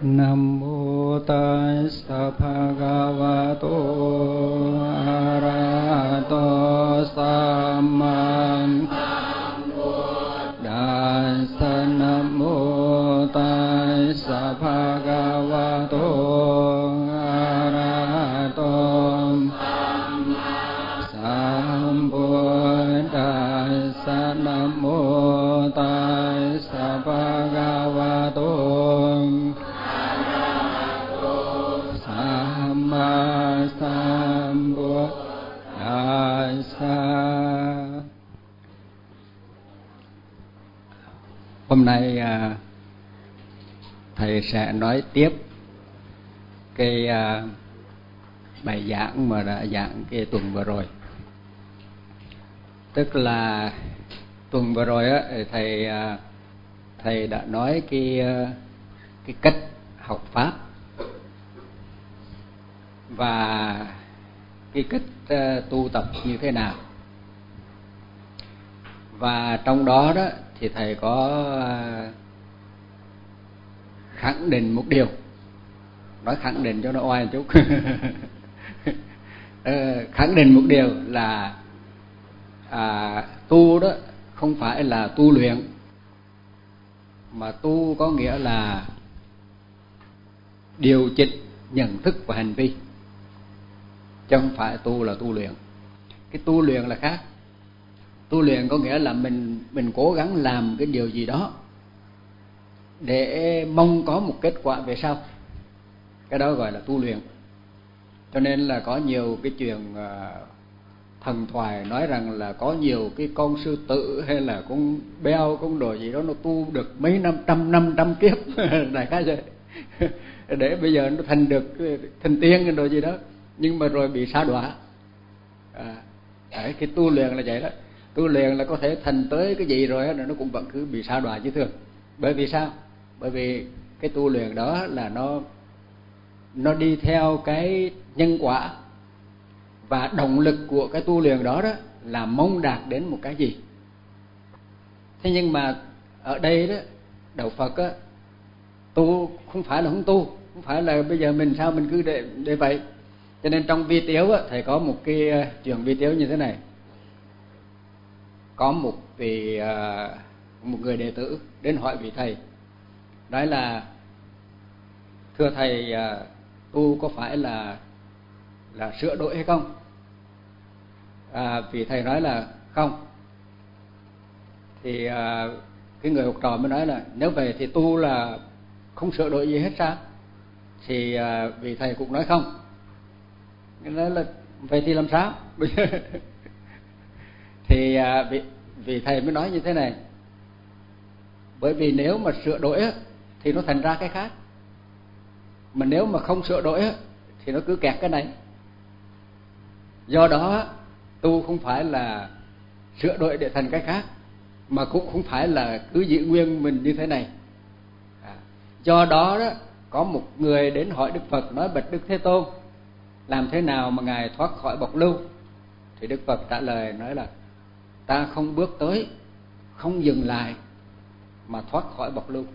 Nam mô Tassa Bhagavato Arahato Samma Sambuddhassa. Nam mô Tassa Bhagavato Arahato Sambuddhassa. Nam mô Tassa Bhagavato Hôm nay thầy sẽ nói tiếp cái bài giảng mà đã giảng cái tuần vừa rồi. Tức là tuần vừa rồi á, thầy đã nói cái cách học pháp và cái cách tu tập như thế nào. Và trong đó đó thì thầy có khẳng định một điều, nói khẳng định cho nó oai một chút. Khẳng định một điều là tu đó không phải là tu luyện, mà tu có nghĩa là điều chỉnh nhận thức và hành vi, chứ không phải tu là tu luyện. Cái tu luyện là khác. Tu luyện có nghĩa là mình cố gắng làm cái điều gì đó để mong có một kết quả về sau, cái đó gọi là tu luyện. Cho nên là có nhiều cái chuyện thần thoại nói rằng là có nhiều cái con sư tử hay là con beo, con đồ gì đó nó tu được mấy năm trăm kiếp đại khái vậy để bây giờ nó thành được thành tiên cái đồ gì đó, nhưng mà rồi bị sa đọa. Đấy, cái tu luyện là vậy đó. Tu luyện là có thể thành tới cái gì rồi nó cũng vẫn cứ bị sa đọa chứ thường. Bởi vì sao? Bởi vì cái tu luyện đó là nó đi theo cái nhân quả, và động lực của cái tu luyện đó đó là mong đạt đến một cái gì. Thế nhưng mà ở đây đó, đạo Phật á, tu không phải là không tu, không phải là bây giờ mình sao mình cứ để vậy. Cho nên trong vi tiếu á, thầy có một cái chuyện vi tiếu như thế này. Có một người đệ tử đến hỏi vị thầy, nói là thưa thầy, tu có phải là sửa đổi hay không? Vị thầy nói là không. Thì cái người học trò mới nói là nếu vậy thì tu là không sửa đổi gì hết sao? Thì vị thầy cũng nói không. Nói là vậy thì làm sao? Thì vị thầy mới nói như thế này. Bởi vì nếu mà sửa đổi á, thì nó thành ra cái khác. Mà nếu mà không sửa đổi á, thì nó cứ kẹt cái này. Do đó tu không phải là sửa đổi để thành cái khác, mà cũng không phải là cứ giữ nguyên mình như thế này. Do đó đó, có một người đến hỏi Đức Phật, nói bạch Đức Thế Tôn, làm thế nào mà Ngài thoát khỏi bọc lưu? Thì Đức Phật trả lời nói là ta không bước tới, không dừng lại mà thoát khỏi bọc lưu.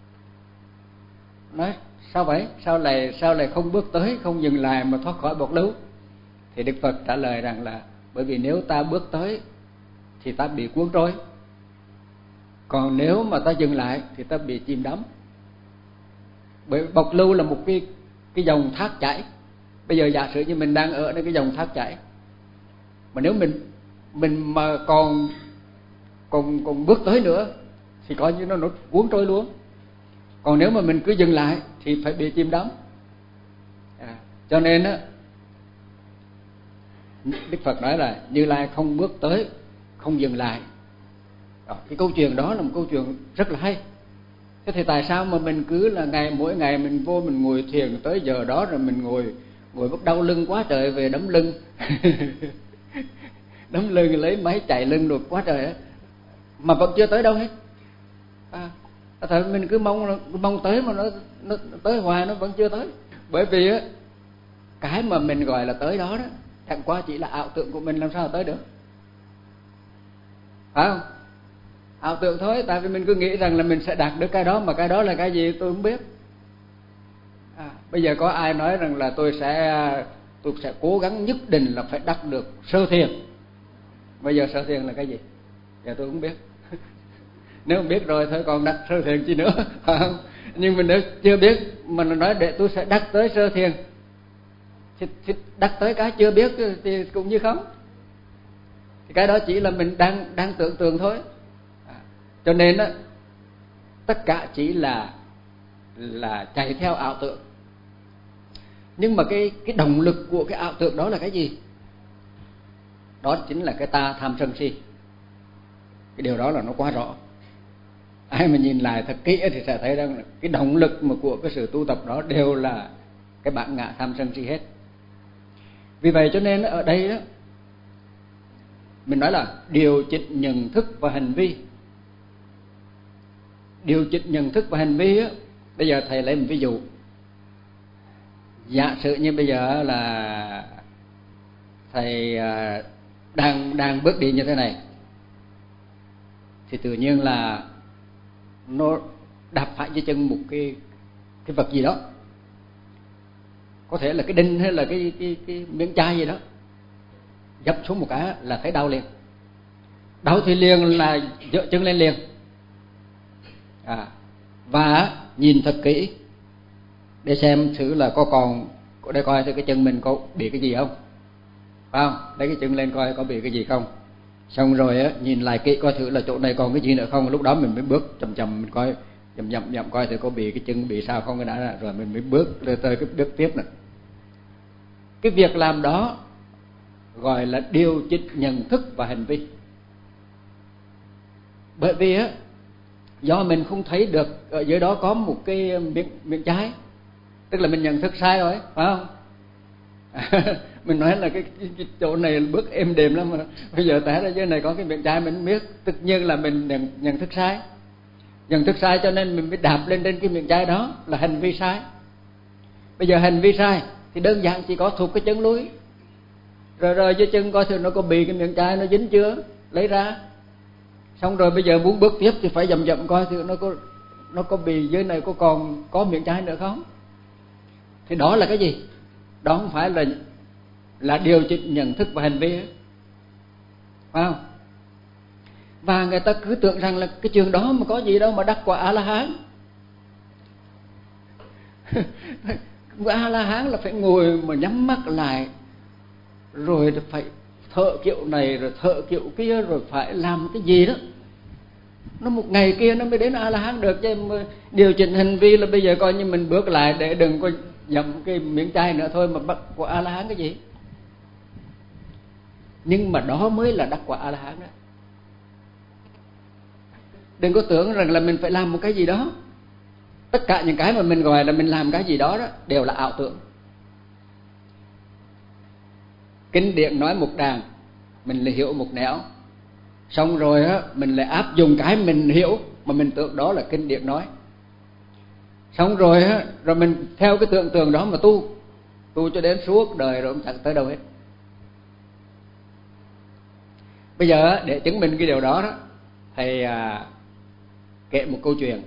Nói sao vậy? Sao lại không bước tới, không dừng lại mà thoát khỏi bọc lưu? Thì Đức Phật trả lời rằng là bởi vì nếu ta bước tới thì ta bị cuốn trôi, còn nếu mà ta dừng lại thì ta bị chìm đắm. Bởi bọc lưu là một cái dòng thác chảy. Bây giờ giả sử như mình đang ở nơi cái dòng thác chảy, mà nếu mình mà còn bước tới nữa thì coi như nó cuốn trôi luôn. Còn nếu mà mình cứ dừng lại thì phải bị chìm đắm. Cho nên á, Đức Phật nói là Như Lai không bước tới, không dừng lại. Cái câu chuyện đó là một câu chuyện rất là hay. Thế thì tại sao mà mình cứ là mỗi ngày mình vô mình ngồi thiền tới giờ đó, rồi mình ngồi bắt đau lưng quá trời về đấm lưng đấm lưng lấy máy chạy lưng được quá trời á, mà vẫn chưa tới đâu hết. Thật mình cứ mong tới mà nó tới hoài nó vẫn chưa tới. Bởi vì á, cái mà mình gọi là tới đó đó chẳng qua chỉ là ảo tưởng của mình, làm sao tới được, phải không? ảo tưởng thôi. Tại vì mình cứ nghĩ rằng là mình sẽ đạt được cái đó, mà cái đó là cái gì tôi không biết. Bây giờ có ai nói rằng là tôi sẽ cố gắng nhất định là phải đắc được sơ thiền. Bây giờ sơ thiền là cái gì? Giờ tôi không biết. Nếu không biết rồi thôi còn đắc sơ thiền chi nữa, phải không? Nhưng mà nếu chưa biết mà nói để tôi sẽ đắc tới sơ thiền thì đắc tới cái chưa biết thì cũng như không. Thì cái đó chỉ là mình đang tưởng tượng thôi. Cho nên đó, tất cả chỉ là chạy theo ảo tưởng. Nhưng mà cái động lực của cái ảo tưởng đó là cái gì? Đó chính là cái ta tham sân si. Cái điều đó là nó quá rõ. Ai mà nhìn lại thật kỹ thì sẽ thấy rằng cái động lực mà của cái sự tu tập đó đều là cái bản ngã tham sân si hết. Vì vậy cho nên ở đây đó, mình nói là điều chỉnh nhận thức và hành vi. Điều chỉnh nhận thức và hành vi á, bây giờ thầy lấy một ví dụ. Giả sử như bây giờ là thầy đang bước đi như thế này, thì tự nhiên là nó đạp phải dưới chân một cái vật gì đó, có thể là cái đinh hay là cái miếng chai gì đó, dập xuống một cái là thấy đau liền. Đau thì liền là dỡ chân lên liền. Và nhìn thật kỹ để xem thử là để coi thử cái chân mình có bị cái gì không, phải không? Lấy cái chân lên coi có bị cái gì không. Xong rồi á, nhìn lại kỹ coi thử là chỗ này còn cái gì nữa không. Lúc đó mình mới bước chậm chậm, mình coi chậm coi thử có bị cái chân bị sao không, cái đã rồi mình mới bước lên tới cái bước tiếp nữa. Cái việc làm đó gọi là điều chỉnh nhận thức và hành vi. Bởi vì á, do mình không thấy được ở dưới đó có một cái miệng chai, tức là mình nhận thức sai rồi, phải không? Mình nói là cái chỗ này bước êm đềm lắm mà bây giờ té ra dưới này có cái miệng chai mình không biết, tất nhiên là mình nhận thức sai. Nhận thức sai cho nên mình mới đạp lên trên cái miệng chai đó, là hành vi sai. Bây giờ hành vi sai thì đơn giản chỉ có thụt cái chân lui, rồi dưới chân coi thử nó có bị cái miệng chai nó dính chưa, lấy ra. Xong rồi bây giờ muốn bước tiếp thì phải dậm coi thử nó có bị dưới này còn có miệng chai nữa không. Thì đó là cái gì? Đó không phải là điều chỉnh nhận thức và hành vi, phải không? Và người ta cứ tưởng rằng là cái trường đó mà có gì đâu mà đắc quả A-la-hán. A-la-hán là phải ngồi mà nhắm mắt lại, rồi phải thợ kiểu này rồi thợ kiểu kia, rồi phải làm cái gì đó. Nó một ngày kia nó mới đến A-la-hán được. Chứ điều chỉnh hành vi là bây giờ coi như mình bước lại để đừng có dậm cái miếng chai nữa thôi mà bắt quả A-la-hán cái gì. Nhưng mà đó mới là đắc quả A-la-hán đó. Đừng có tưởng rằng là mình phải làm một cái gì đó. Tất cả những cái mà mình gọi là mình làm cái gì đó, đều là ảo tưởng. Kinh điển nói một đàn, mình lại hiểu một nẻo. Xong rồi á, mình lại áp dụng cái mình hiểu mà mình tưởng đó là kinh điển nói. Xong rồi á, rồi mình theo cái tưởng tượng đó mà tu cho đến suốt đời rồi cũng chẳng tới đâu hết. Bây giờ để chứng minh cái điều đó, thầy kể một câu chuyện.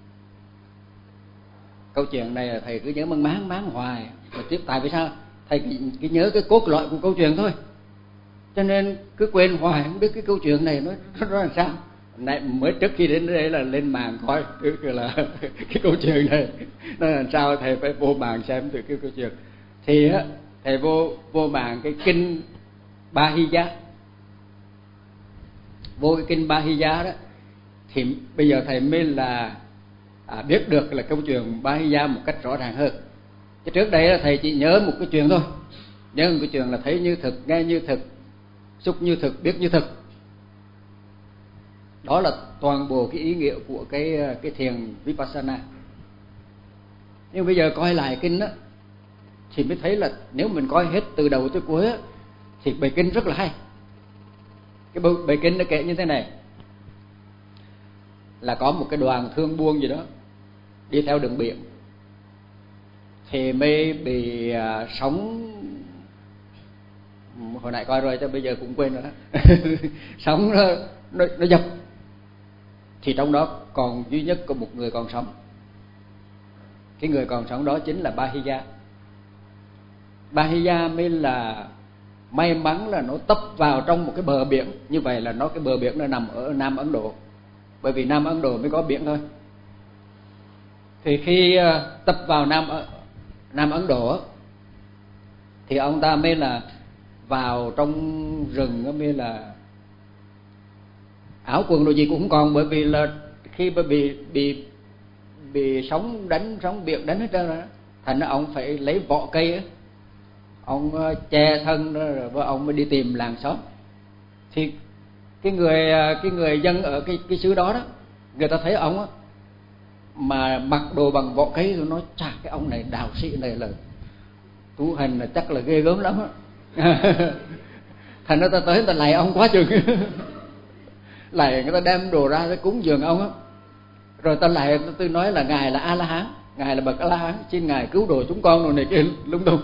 Câu chuyện này là thầy cứ nhớ máng hoài. Mà tiếp tại vì sao? Thầy chỉ nhớ cái cốt lõi của câu chuyện thôi, cho nên cứ quên hoài, không biết cái câu chuyện này nó làm sao. Này mới trước khi đến đây là lên mạng coi là cái câu chuyện này nó làm sao, thầy phải vô mạng xem từ cái câu chuyện. Thì thầy vô mạng cái kinh Ba Hy Giá, vô cái kinh Ba Hy Giá đó, thì bây giờ thầy mới là biết được là câu chuyện Ba Hy Giá một cách rõ ràng hơn. Chứ trước đây là thầy chỉ nhớ một cái chuyện thôi, nhớ một cái chuyện là thấy như thực, nghe như thực, xúc như thực, biết như thực. Đó là toàn bộ cái ý nghĩa của cái thiền Vipassana. Nhưng bây giờ coi lại kinh á, thì mới thấy là nếu mình coi hết từ đầu tới cuối á, thì bài kinh rất là hay. Cái bài kinh nó kể như thế này, là có một cái đoàn thương buôn gì đó đi theo đường biển, thì mới bị sóng, hồi nãy coi rồi cho bây giờ cũng quên rồi đó. Sóng nó dập, thì trong đó còn duy nhất có một người còn sống. Cái người còn sống đó chính là Bahiya. Bahiya mới là may mắn là nó tấp vào trong một cái bờ biển. Như vậy là cái bờ biển nó nằm ở Nam Ấn Độ, bởi vì Nam Ấn Độ mới có biển thôi. Thì khi tấp vào Nam Ấn Độ thì ông ta mới là vào trong rừng, mới là áo quần đồ gì cũng không còn, bởi vì là khi mà bị sóng biển đánh hết trơn rồi, thành ra ông phải lấy vỏ cây ấy, ông che thân rồi ông mới đi tìm làng xóm. Thì cái người dân ở cái xứ đó đó, người ta thấy ông á mà mặc đồ bằng vỏ cây rồi nói chà, cái ông này đạo sĩ này là tu hành là chắc là ghê gớm lắm á. Thành ra ta tới người ta lạy ông quá chừng. Lạy, người ta đem đồ ra để cúng dường ông á, rồi ta lại tôi nói là ngài là A La Hán, ngài là bậc A La Hán, xin ngài cứu độ chúng con rồi này kia lung tung.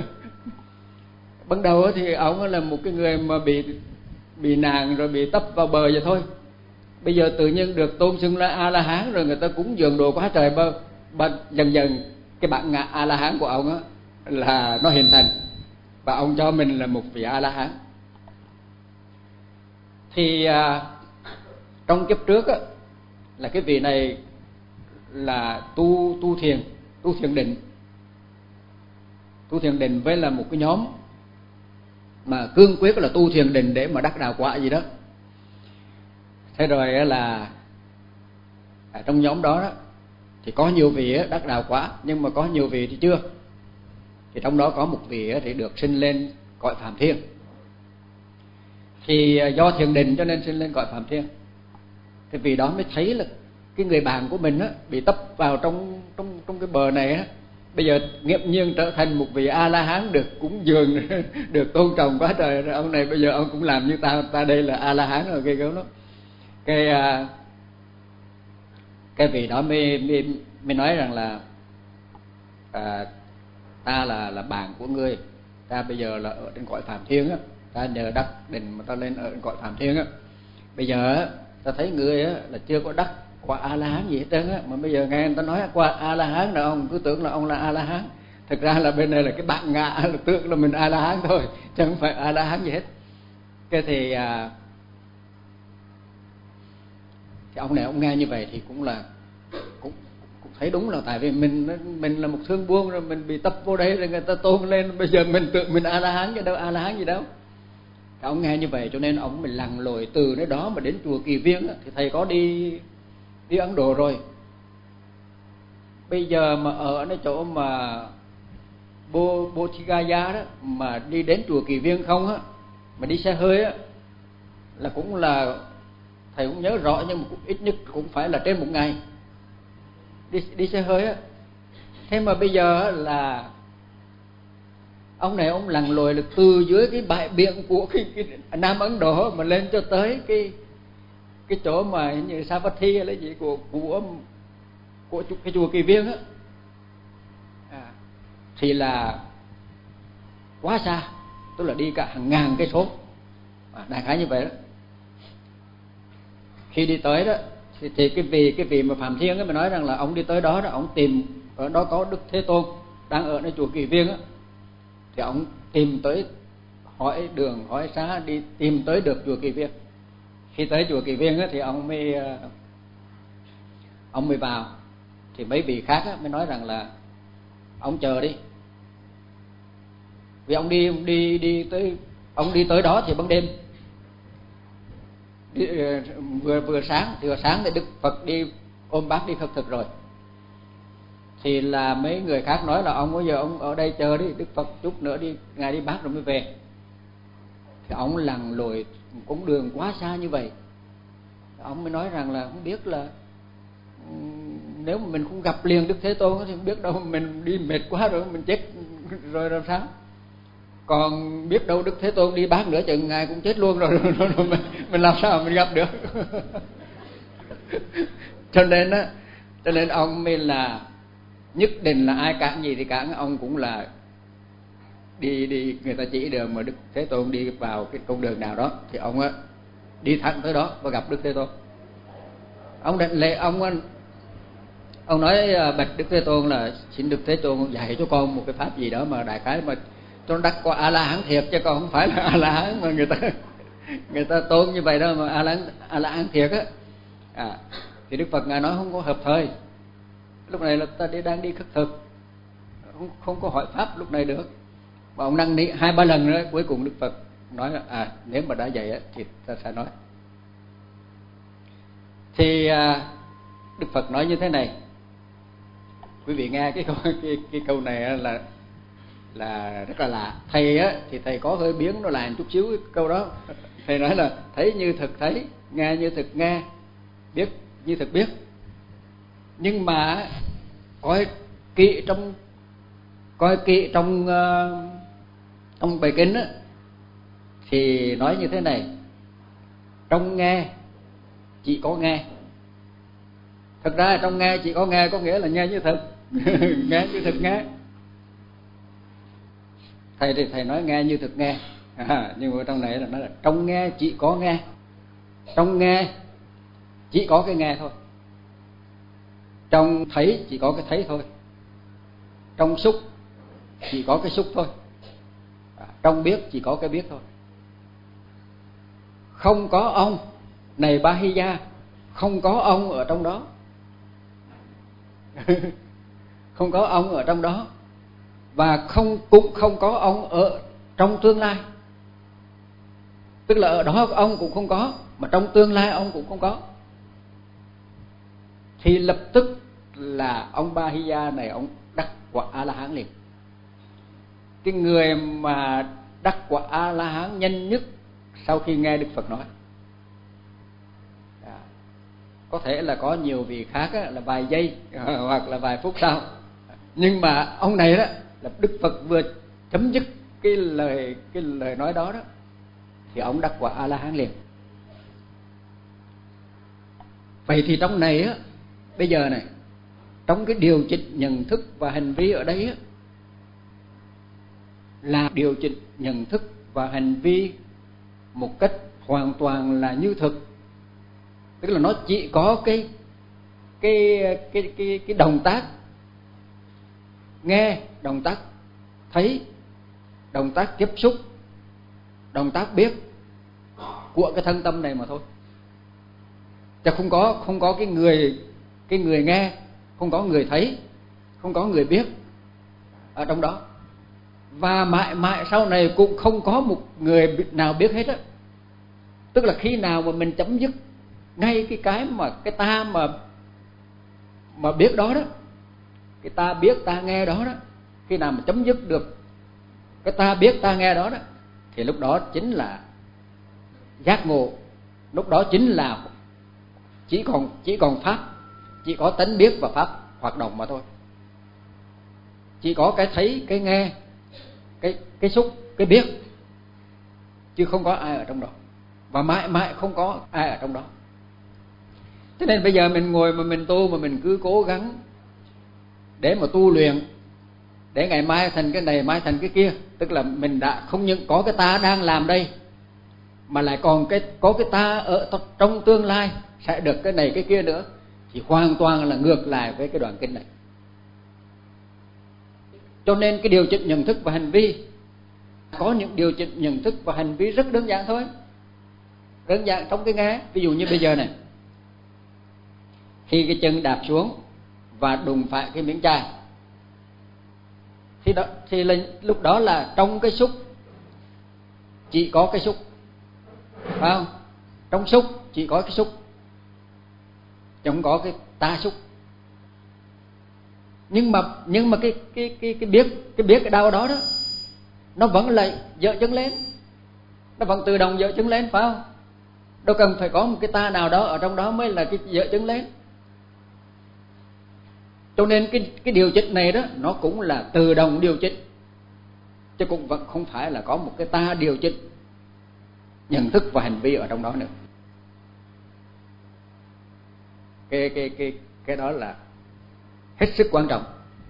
Ban đầu thì ông là một cái người mà bị nạn rồi bị tấp vào bờ vậy thôi. Bây giờ tự nhiên được tôn xưng là A La Hán, rồi người ta cúng dường đồ quá trời dần dần cái bản ngã A La Hán của ông á là nó hình thành, và ông cho mình là một vị A La Hán. Thì trong kiếp trước á, là cái vị này là tu thiền định với là một cái nhóm mà cương quyết là tu thiền định để mà đắc đạo quả gì đó. Thế rồi là trong nhóm đó thì có nhiều vị đắc đạo quả, nhưng mà có nhiều vị thì chưa. Thì trong đó có một vị thì được sinh lên cõi Phạm Thiên. Thì do thiền định cho nên sinh lên cõi Phạm Thiên. Thì vì đó mới thấy là cái người bạn của mình á bị tấp vào trong cái bờ này á, bây giờ nghiễm nhiên trở thành một vị A La Hán, được cúng dường, được tôn trọng quá trời. Rồi ông này bây giờ ông cũng làm như ta đây là A La Hán rồi, ghê gớm lắm. Cái vị đó mới nói rằng là ta là bạn của ngươi, ta bây giờ là ở trên cõi Phạm Thiên á, ta nhờ đắc định mà ta lên ở trên cõi Phạm Thiên á. Bây giờ ta thấy ngươi á là chưa có đắc qua A La Hán gì hết trơn á, mà bây giờ nghe người ta nói qua A La Hán là ông cứ tưởng là ông là A La Hán. Thực ra là bên này là cái bạn ngạ là tưởng là mình A La Hán thôi, chứ không phải A La Hán gì hết. Cái thì ông này ông nghe như vậy thì cũng cũng thấy đúng là tại vì mình là một thương buôn, rồi mình bị tấp vô đấy rồi người ta tôn lên, bây giờ mình tưởng mình A La Hán chứ đâu A La Hán gì đâu. Ông nghe như vậy cho nên ông mình lặn lội từ nơi đó mà đến chùa Kỳ Viên á, thì thầy có đi Ấn Độ rồi. Bây giờ mà ở nơi chỗ mà Bodhigaya đó mà đi đến chùa Kỳ Viên không á, mà đi xe hơi á, là cũng là thầy cũng nhớ rõ, nhưng mà cũng ít nhất cũng phải là trên một ngày đi xe hơi á. Thế mà bây giờ là ông này ông lặn lội là từ dưới cái bãi biển của cái Nam Ấn Độ mà lên cho tới cái chỗ mà như Savatthi hay là gì của cái chùa Kỳ Viên á, thì là quá xa, tức là đi cả hàng ngàn cây số, đại khái như vậy đó. Khi đi tới đó thì cái vị mà Phạm Thiên ấy mà nói rằng là ông đi tới đó ông tìm ở đó có Đức Thế Tôn đang ở nơi chùa Kỳ Viên á, thì ông tìm tới, hỏi đường hỏi xá đi tìm tới được chùa Kỳ Viên. Khi tới chùa Kỳ Viên á thì ông mới vào. Thì mấy vị khác á mới nói rằng là ông chờ đi, vì ông đi tới đó thì ban đêm vừa sáng thì Đức Phật đi ôm bác đi khất thực rồi. Thì là mấy người khác nói là ông bây giờ ông ở đây chờ đi, Đức Phật chút nữa đi ngài đi bác rồi mới về. Thì ông lặn lội cũng đường quá xa như vậy, ông mới nói rằng là không biết là nếu mà mình không gặp liền Đức Thế Tôn thì không biết đâu mình đi mệt quá rồi mình chết rồi làm sao. Còn biết đâu Đức Thế Tôn đi bác nữa chừng ngài cũng chết luôn rồi mình làm sao mình gặp được. Cho nên ông mới là nhất định là ai cản gì thì cản, ông cũng là đi người ta chỉ đường mà Đức Thế Tôn đi vào cái con đường nào đó thì ông á đi thẳng tới đó và gặp Đức Thế Tôn. Ông định lệ Ông nói bạch Đức Thế Tôn là xin Đức Thế Tôn dạy cho con một cái pháp gì đó mà đại khái mà cho nó đắc qua A La Hán thiệt, chứ còn không phải là A La Hán mà người ta tôn như vậy đâu, mà A La Hán thiệt á. Thì Đức Phật ngài nói không có hợp thời. Lúc này là ta đang đi khất thực, không có hỏi pháp lúc này được. Mà ông năn nỉ 2-3 lần nữa, cuối cùng Đức Phật nói là nếu mà đã vậy thì ta sẽ nói. Thì Đức Phật nói như thế này, quý vị nghe cái câu này là rất là lạ. Thầy thì thầy có hơi biến nó lại một chút xíu cái câu đó. Thầy nói là thấy như thực thấy, nghe như thực nghe, biết như thực biết. Nhưng mà coi kỹ trong bài kinh á, thì nói như thế này: trong nghe chỉ có nghe. Thật ra trong nghe chỉ có nghe có nghĩa là nghe như thực nghe như thực nghe. Thầy thì thầy nói nghe như thực nghe, nhưng mà trong này là nói là trong nghe chỉ có nghe. Trong nghe chỉ có cái nghe thôi, trong thấy chỉ có cái thấy thôi, trong xúc chỉ có cái xúc thôi, trong biết chỉ có cái biết thôi. Không có ông này Bahiya, không có ông ở trong đó. Không có ông ở trong đó, và cũng không có ông ở trong tương lai. Tức là ở đó ông cũng không có, mà trong tương lai ông cũng không có. Thì lập tức là ông Bahiya này ông đắc quả A La Hán liền. Cái người mà đắc quả A La Hán nhanh nhất sau khi nghe Đức Phật nói. Có thể là có nhiều vị khác là vài giây hoặc là vài phút sau, nhưng mà ông này đó là Đức Phật vừa chấm dứt cái lời nói đó thì ông đắc quả A La Hán liền. Vậy thì trong này á, bây giờ này, trong cái điều chỉnh nhận thức và hành vi ở đây á, là điều chỉnh nhận thức và hành vi một cách hoàn toàn là như thực. Tức là nó chỉ có cái động tác nghe, động tác thấy, động tác tiếp xúc, động tác biết của cái thân tâm này mà thôi. Chứ không có cái người nghe, không có người thấy, không có người biết ở trong đó. Và mãi mãi sau này cũng không có một người nào biết hết á. Tức là khi nào mà mình chấm dứt ngay cái ta mà biết đó, cái ta biết ta nghe đó, khi nào mà chấm dứt được cái ta biết ta nghe đó, thì lúc đó chính là giác ngộ. Lúc đó chính là chỉ còn pháp, chỉ có tánh biết và pháp hoạt động mà thôi. Chỉ có cái thấy, cái nghe, cái xúc, cái biết, chứ không có ai ở trong đó, và mãi mãi không có ai ở trong đó. Cho nên bây giờ mình ngồi mà mình tu, mà mình cứ cố gắng để mà tu luyện, để ngày mai thành cái này, mai thành cái kia. Tức là mình đã không những có cái ta đang làm đây, mà lại còn có cái ta ở trong tương lai sẽ được cái này cái kia nữa, thì hoàn toàn là ngược lại với cái đoạn kinh này. Cho nên cái điều chỉnh nhận thức và hành vi, có những điều chỉnh nhận thức và hành vi rất đơn giản thôi. Đơn giản trong cái nghe. Ví dụ như bây giờ này, khi cái chân đạp xuống và đụng phải cái miếng chai, thì lúc đó là trong cái xúc chỉ có cái xúc, phải không? Trong xúc chỉ có cái xúc, chứ không có cái ta xúc. Nhưng mà cái biết cái đau đó nó vẫn lại dở chân lên, nó vẫn tự động dở chân lên, phải không? Đâu cần phải có một cái ta nào đó ở trong đó mới là cái dở chân lên. Cho nên cái điều chỉnh này đó, nó cũng là tự động điều chỉnh, chứ cũng vẫn không phải là có một cái ta điều chỉnh nhận thức và hành vi ở trong đó nữa. Cái đó là hết sức quan trọng.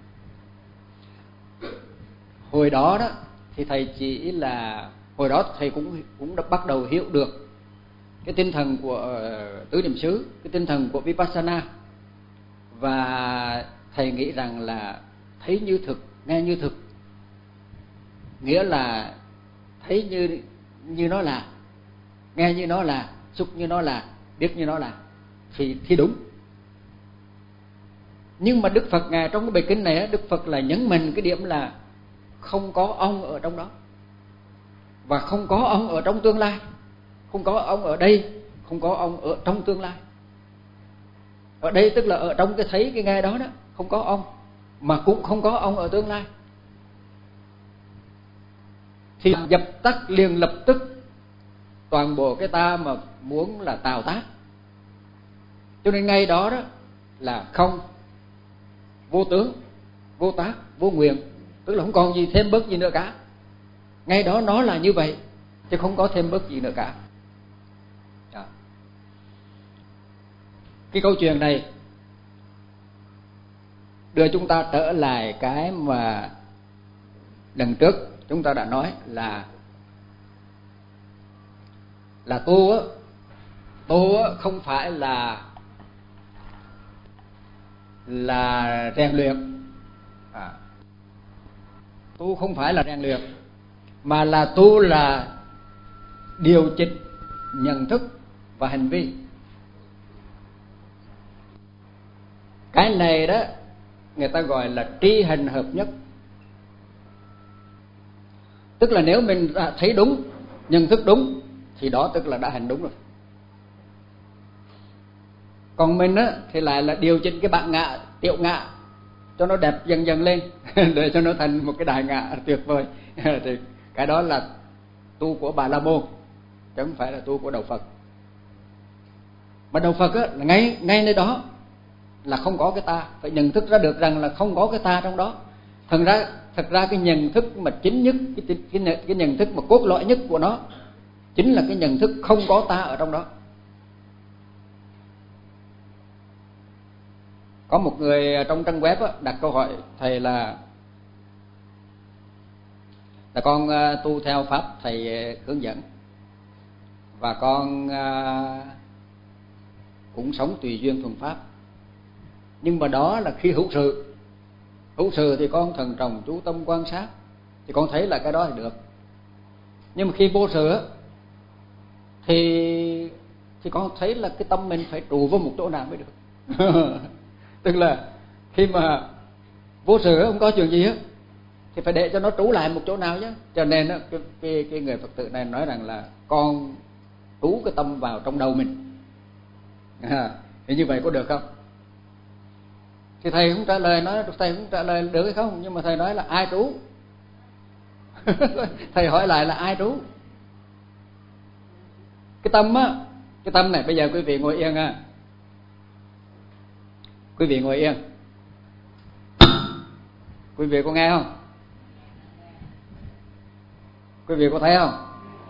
Hồi đó thì thầy chỉ là hồi đó thầy cũng đã bắt đầu hiểu được cái tinh thần của tứ niệm xứ, cái tinh thần của Vipassana, Và thầy nghĩ rằng là thấy như thực, nghe như thực, nghĩa là thấy như nó là, nghe như nó là, xúc như nó là, biết như nó là, thì đúng. Nhưng mà Đức Phật Ngài trong cái bài kinh này, Đức Phật là nhấn mạnh cái điểm là không có ông ở trong đó, và không có ông ở trong tương lai, không có ông ở đây, không có ông ở trong tương lai. Ở đây tức là ở trong cái thấy cái nghe đó đó, không có ông, mà cũng không có ông ở tương lai. Thì dập tắt liền lập tức toàn bộ cái ta mà muốn là tào tác. Cho nên ngay đó đó là không, vô tướng, vô tác, vô nguyện, tức là không còn gì thêm bớt gì nữa cả. Ngay đó nó là như vậy, chứ không có thêm bớt gì nữa cả. Đó. Cái câu chuyện này đưa chúng ta trở lại cái mà lần trước chúng ta đã nói là tu không phải là rèn luyện, tu không phải là rèn luyện, mà là tu là điều chỉnh nhận thức và hành vi. Cái này đó người ta gọi là tri hành hợp nhất. Tức là nếu mình thấy đúng, nhận thức đúng, thì đó tức là đã hành đúng rồi. Còn mình á thì lại là điều chỉnh cái bản ngã, tiểu ngã cho nó đẹp dần dần lên để cho nó thành một cái đại ngã tuyệt vời. Thì cái đó là tu của Bà La Môn, chứ không phải là tu của Đạo Phật. Mà Đạo Phật á là ngay nơi đó là không có cái ta, phải nhận thức ra được rằng là không có cái ta trong đó. Thật ra cái nhận thức mà chính nhất, cái nhận thức mà cốt lõi nhất của nó chính là cái nhận thức không có ta ở trong đó. Có một người trong trang web đặt câu hỏi thầy là con tu theo pháp thầy hướng dẫn, và con cũng sống tùy duyên thuần pháp, nhưng mà đó là khi hữu sự thì con thần trọng chú tâm quan sát thì con thấy là cái đó thì được. Nhưng mà khi vô sự thì con thấy là cái tâm mình phải trụ vào một chỗ nào mới được. Tức là khi mà vô sự không có chuyện gì hết thì phải để cho nó trú lại một chỗ nào chứ. Cho nên cái người Phật tử này nói rằng là con trú cái tâm vào trong đầu mình. Thì như vậy có được không? Thì thầy cũng trả lời, nói thầy cũng trả lời được hay không, nhưng mà thầy nói là ai trú? Thầy hỏi lại là ai trú? Cái tâm á, cái tâm này bây giờ quý vị ngồi yên ha. Quý vị ngồi yên. Quý vị có nghe không? Quý vị có thấy không?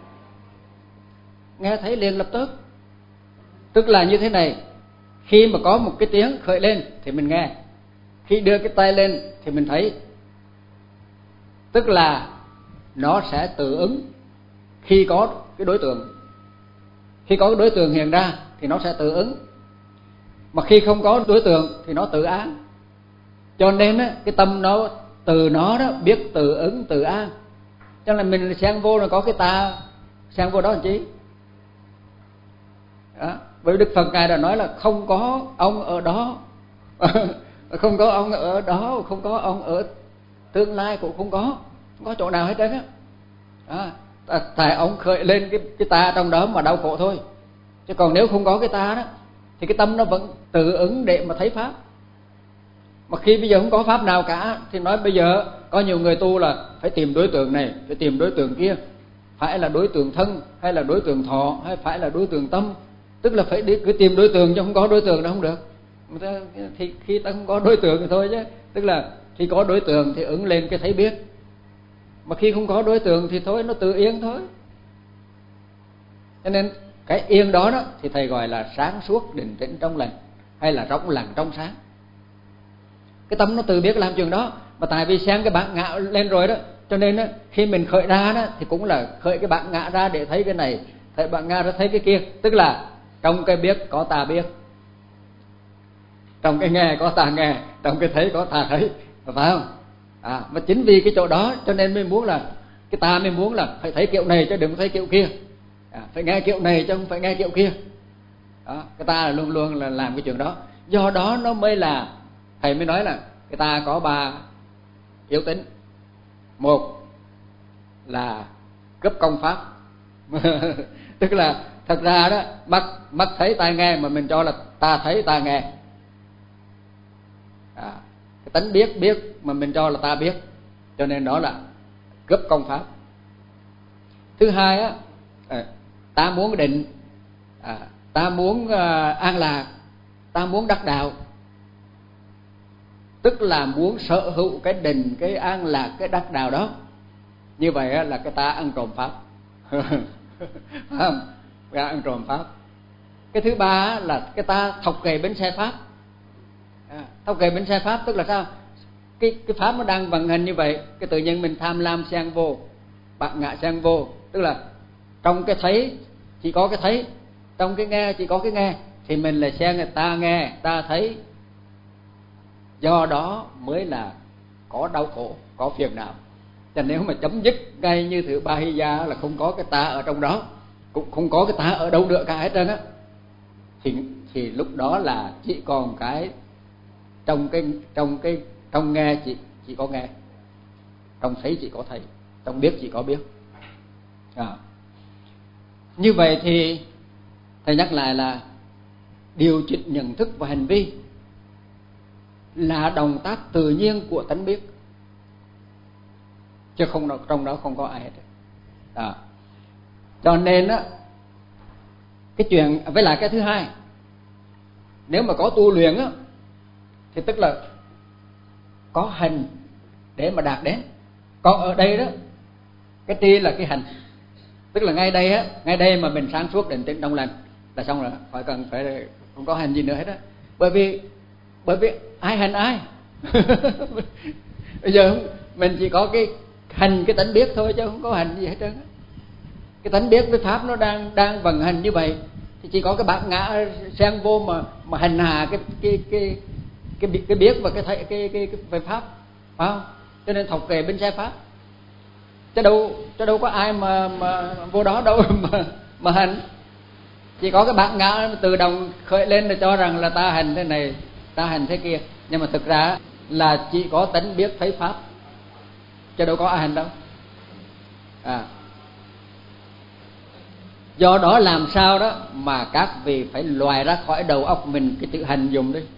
Nghe thấy liền lập tức. Tức là như thế này, khi mà có một cái tiếng khởi lên thì mình nghe, khi đưa cái tay lên thì mình thấy. Tức là nó sẽ tự ứng khi có cái đối tượng. Khi có cái đối tượng hiện ra thì nó sẽ tự ứng, mà khi không có đối tượng thì nó tự án. Cho nên á, cái tâm nó từ nó đó biết tự ứng tự an. Cho nên mình xen vô là có cái ta, xen vô đó làm chi? Đó. Bởi Đức Phật Ngài đã nói là không có ông ở đó. Không có ông ở đó, không có ông ở tương lai cũng không có chỗ nào hết trơn á. Tại ông khởi lên cái ta trong đó mà đau khổ thôi. Chứ còn nếu không có cái ta đó thì cái tâm nó vẫn tự ứng để mà thấy pháp. Mà khi bây giờ không có pháp nào cả thì nói bây giờ có nhiều người tu là phải tìm đối tượng này, phải tìm đối tượng kia, phải là đối tượng thân hay là đối tượng thọ hay phải là đối tượng tâm. Tức là phải đi cứ tìm đối tượng, chứ không có đối tượng nó không được. Thì khi ta không có đối tượng thì thôi chứ. Tức là khi có đối tượng thì ứng lên cái thấy biết, mà khi không có đối tượng thì thôi, nó tự yên thôi. Cho nên cái yên đó đó thì thầy gọi là sáng suốt định tĩnh trong lành, hay là trong lành trong sáng. Cái tâm nó tự biết làm chuyện đó, mà tại vì xem cái bản ngã lên rồi đó, cho nên đó, khi mình khởi ra đó thì cũng là khởi cái bản ngã ra để thấy cái này, thấy bản ngã ra thấy cái kia. Tức là trong cái biết có ta biết. trong cái nghe có ta nghe, trong cái thấy có ta thấy, phải không? Mà chính vì cái chỗ đó cho nên mới muốn là cái ta mới muốn là phải thấy kiểu này chứ đừng thấy kiểu kia, phải nghe kiểu này chứ không phải nghe kiểu kia. Đó, cái ta là luôn luôn là làm cái chuyện đó. Do đó nó mới là thầy mới nói là cái ta có 3 yếu tính. Một là cấp công pháp tức là thật ra đó mắt thấy tai nghe mà mình cho là ta thấy ta nghe. Cái tánh biết mà mình cho là ta biết, cho nên đó là cấp công pháp. Thứ hai á, ta muốn định, ta muốn an lạc, ta muốn đắc đạo, tức là muốn sở hữu cái định, cái an lạc, cái đắc đạo đó. Như vậy là cái ta ăn trộm pháp không? Cái ăn trộm pháp. Cái thứ ba là cái ta thọc kề bánh xe pháp. Thọc kề bánh xe pháp tức là sao? Cái pháp nó đang vận hành như vậy, cái tự nhiên mình tham lam xen vô, bạc ngã xen vô, tức là trong cái thấy chỉ có cái thấy, trong cái nghe chỉ có cái nghe, thì mình lại xen người ta nghe, ta thấy. Do đó mới là có đau khổ, có phiền não. Cho nếu mà chấm dứt ngay như thứ ba hy gia là không có cái ta ở trong đó, cũng không có cái ta ở đâu nữa cả hết trơn á, thì lúc đó là chỉ còn cái trong nghe chỉ có nghe, trong thấy chỉ có thấy, trong biết chỉ có biết. Như vậy thì thầy nhắc lại là điều chỉnh nhận thức và hành vi là động tác tự nhiên của tánh biết, chứ không, trong đó không có ai hết. Cho nên á, cái chuyện với lại cái thứ hai, nếu mà có tu luyện á thì tức là có hành để mà đạt đến. Còn ở đây đó, cái tri là cái hành, tức là ngay đây á, ngay đây mà mình sáng suốt định tĩnh trong lành là xong rồi, khỏi cần phải không có hành gì nữa hết á. Bởi vì ai hành ai bây giờ mình chỉ có cái hành, cái tánh biết thôi, chứ không có hành gì hết trơn. Cái tánh biết với pháp nó đang vận hành như vậy, thì chỉ có cái bát ngã xen vô mà hành hạ cái biết và cái về pháp, phải không? Cho nên thọc kề bên xe pháp, chứ đâu có ai mà vô đó đâu mà hành. Chỉ có cái bát ngã tự động khởi lên để cho rằng là ta hành thế này, ta hành thế kia, nhưng mà thực ra là chỉ có tánh biết thấy pháp, chứ đâu có ai hành đâu. Do đó làm sao đó mà các vị phải loại ra khỏi đầu óc mình cái chữ hành dùng đi.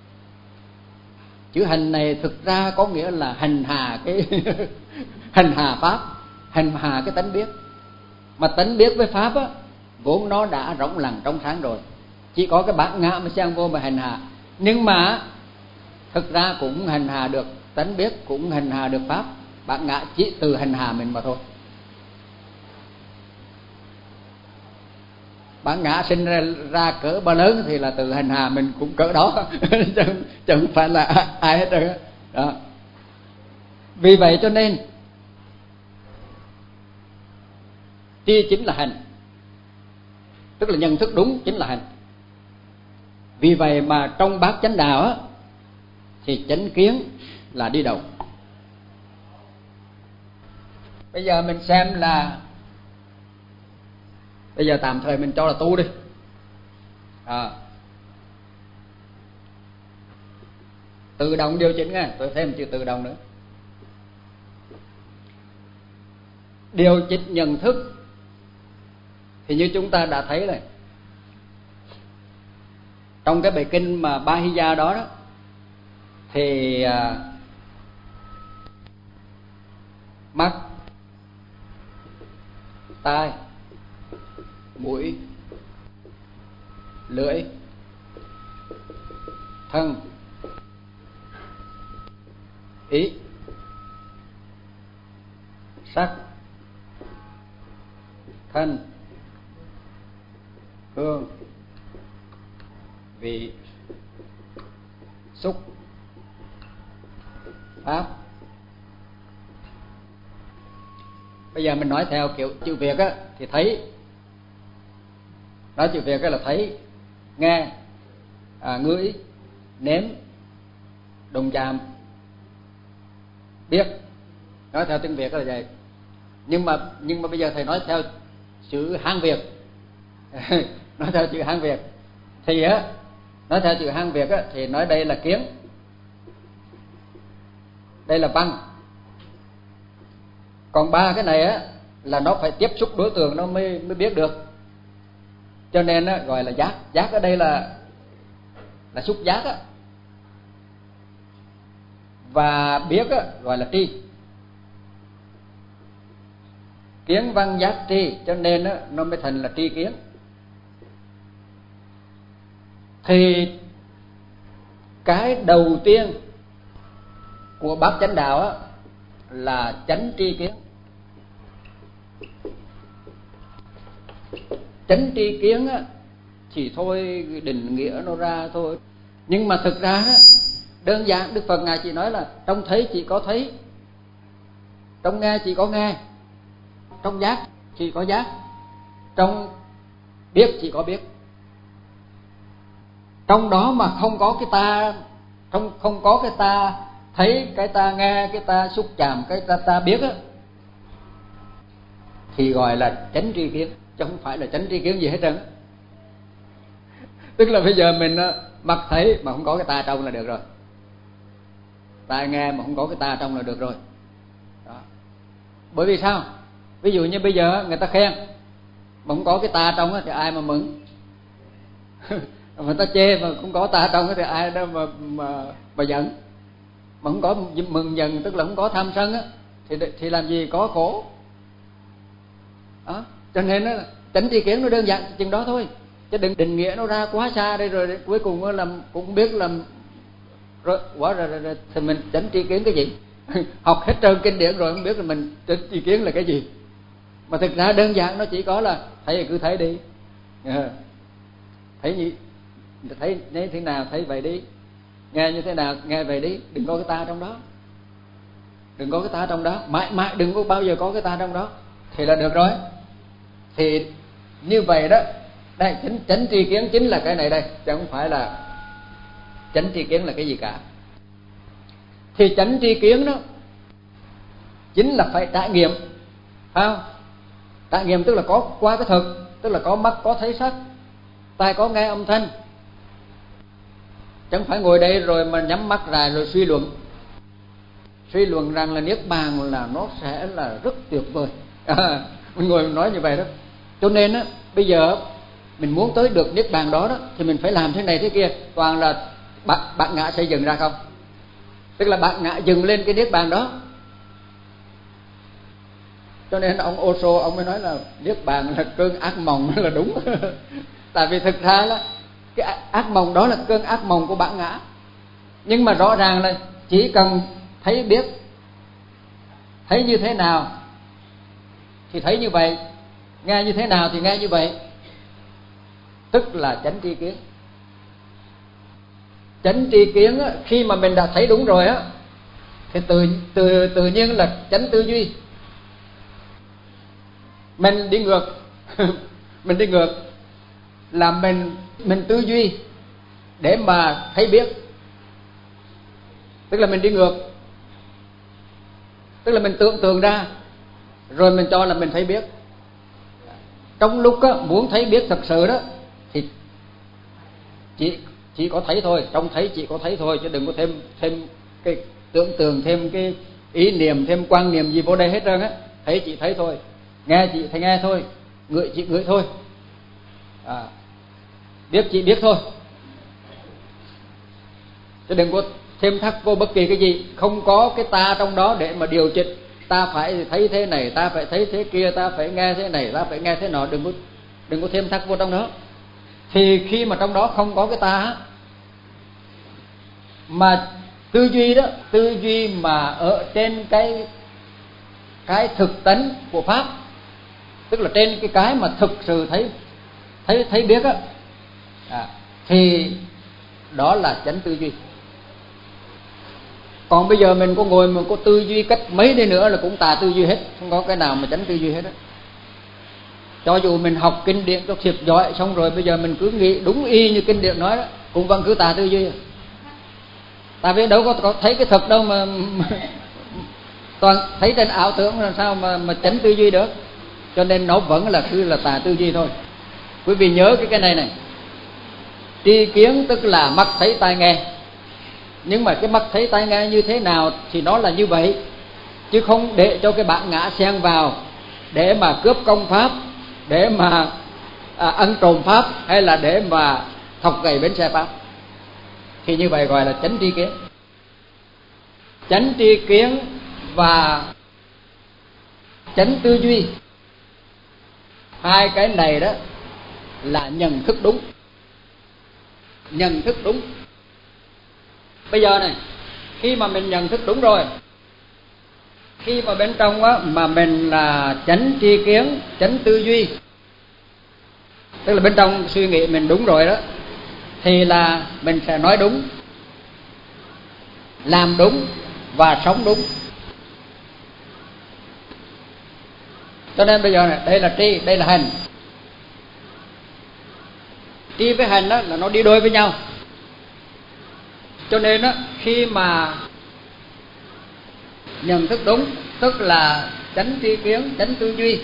Chữ hành này thực ra có nghĩa là hành hạ cái hành hạ pháp, hành hạ cái tánh biết. Mà tánh biết với pháp á, vốn nó đã rộng lặng trong sáng rồi, chỉ có cái bát ngã mà xen vô mà hành hạ. Nhưng mà thực ra cũng hành hạ được tánh biết, cũng hành hạ được pháp. Bát ngã chỉ từ hành hạ mình mà thôi. Bát ngã sinh ra cỡ bao lớn thì là từ hành hạ mình cũng cỡ đó chứ không phải là ai hết trơn đó. Vì vậy cho nên tri chính là hành, tức là nhận thức đúng chính là hành. Vì vậy mà trong bát chánh đạo á, thì chánh kiến là đi đầu. Bây giờ mình xem là, bây giờ tạm thời mình cho là tu đi. Tự động điều chỉnh nghe, tôi thêm chữ tự động nữa. Điều chỉnh nhận thức thì như chúng ta đã thấy rồi, trong cái bài kinh mà Ba Hy Gia đó, thì mắt, tai, mũi, lưỡi, thân, ý, sắc, thân, hương, vị, xúc, pháp. Bây giờ mình nói theo kiểu chữ Việt á, thì thấy. Nói chữ Việt á là thấy, nghe, ngửi, nếm, đụng chạm, biết. Nói theo tiếng Việt là vậy. Nhưng mà bây giờ thầy nói theo chữ Hán Việt. Nói theo chữ Hán Việt thì á, nói theo chữ Hán Việt á thì nói đây là kiến, đây là văn. Còn ba cái này á là nó phải tiếp xúc đối tượng nó mới biết được. Cho nên á gọi là giác. Giác ở đây là xúc giác á. Và biết á gọi là tri. Kiến văn giác tri, cho nên á nó mới thành là tri kiến. Thì cái đầu tiên của bát chánh đạo á là chánh tri kiến. Chánh tri kiến á chỉ thôi định nghĩa nó ra thôi. Nhưng mà thực ra á, đơn giản Đức Phật Ngài chỉ nói là trong thấy chỉ có thấy, trong nghe chỉ có nghe, trong giác chỉ có giác, trong biết chỉ có biết. Trong đó mà không có cái ta, không có cái ta thấy, cái ta nghe, cái ta xúc chạm, cái ta biết á, thì gọi là chánh tri kiến, chứ không phải là chánh tri kiến gì hết trơn. Tức là bây giờ mình mắt thấy mà không có cái ta trong là được rồi, tai nghe mà không có cái ta trong là được rồi. Đó. Bởi vì sao? Ví dụ như bây giờ người ta khen mà không có cái ta trong thì ai mà mừng? Người ta chê mà không có ta trong thì ai đó mà giận. Mà không có mừng giận tức là không có tham sân á, thì làm gì có khổ. Đó. Cho nên á, chánh tri kiến nó đơn giản chừng đó thôi, chứ đừng định nghĩa nó ra quá xa đây rồi cuối cùng làm cũng biết làm rồi, quá rồi thì mình chánh tri kiến cái gì? Học hết trơn kinh điển rồi không biết là mình chánh tri kiến là cái gì. Mà thực ra đơn giản nó chỉ có là thấy thì cứ thấy đi, thấy gì, thấy như thế nào thấy vậy đi, nghe như thế nào nghe vậy đi, đừng có cái ta trong đó, đừng có cái ta trong đó, mãi đừng có bao giờ có cái ta trong đó thì là được rồi. Thì như vậy đó, đây chánh tri kiến chính là cái này đây, chứ không phải là chánh tri kiến là cái gì cả. Thì chánh tri kiến đó chính là phải trải nghiệm, phải không? Trải nghiệm tức là có qua cái thực, tức là có mắt có thấy sắc, tai có nghe âm thanh, chẳng phải ngồi đây rồi mà nhắm mắt lại rồi suy luận rằng là niết bàn là nó sẽ là rất tuyệt vời. Mình ngồi mình nói như vậy đó. Cho nên á, bây giờ mình muốn tới được niết bàn đó thì mình phải làm thế này thế kia, toàn là bạn ngã xây dựng ra không? Tức là bạn ngã dừng lên cái niết bàn đó. Cho nên ông Osho ông mới nói là niết bàn là cơn ác mộng là đúng. Tại vì thực ra là cái ác mộng đó là cơn ác mộng của bản ngã. Nhưng mà rõ ràng là chỉ cần thấy biết, thấy như thế nào thì thấy như vậy, nghe như thế nào thì nghe như vậy, tức là chánh tri kiến. Chánh tri kiến á, khi mà mình đã thấy đúng rồi á thì tự nhiên là chánh tư duy. Mình đi ngược mình đi ngược là mình tư duy để mà thấy biết, tức là mình đi ngược, tức là mình tưởng tượng ra rồi mình cho là mình thấy biết. Trong lúc á, muốn thấy biết thật sự đó thì chỉ có thấy thôi, trong thấy chỉ có thấy thôi, chứ đừng có thêm cái tưởng tượng, thêm cái ý niệm, thêm quan niệm gì vô đây hết trơn á. Thấy chỉ thấy thôi, nghe chỉ thấy nghe thôi, ngửi chỉ ngửi thôi, biết chỉ biết thôi, chứ đừng có thêm thắt vô bất kỳ cái gì. Không có cái ta trong đó để mà điều chỉnh, ta phải thấy thế này, ta phải thấy thế kia, ta phải nghe thế này, ta phải nghe thế nọ, đừng có thêm thắt vô trong đó. Thì khi mà trong đó không có cái ta mà tư duy đó, tư duy mà ở trên cái thực tánh của pháp, tức là trên cái mà thực sự thấy biết á, thì đó là chánh tư duy. Còn bây giờ mình có ngồi mà có tư duy cách mấy đi nữa là cũng tà tư duy hết, không có cái nào mà chánh tư duy hết á. Cho dù mình học kinh điển cho thiệt giỏi, xong rồi bây giờ mình cứ nghĩ đúng y như kinh điển nói đó, cũng vẫn cứ tà tư duy. Tại vì đâu có thấy cái thực đâu mà toàn thấy trên ảo tưởng, làm sao mà chánh tư duy được. Cho nên nó vẫn là cứ là tà tư duy thôi. Quý vị nhớ cái này này, tri kiến tức là mắt thấy tai nghe. Nhưng mà cái mắt thấy tai nghe như thế nào thì nó là như vậy, chứ không để cho cái bản ngã xen vào để mà cướp công pháp, để mà ăn trộm pháp, hay là để mà thọc gậy bến xe pháp. Thì như vậy gọi là chánh tri kiến. Chánh tri kiến và chánh tư duy, hai cái này đó là nhận thức đúng. Nhận thức đúng. Bây giờ này, khi mà mình nhận thức đúng rồi, khi mà bên trong á, mà mình là chánh tri kiến, chánh tư duy, tức là bên trong suy nghĩ mình đúng rồi đó, thì là mình sẽ nói đúng, làm đúng và sống đúng. Cho nên bây giờ này, đây là tri, đây là hành. Tri với hành đó là nó đi đôi với nhau. Cho nên đó, khi mà nhận thức đúng, tức là chánh tri kiến, chánh tư duy,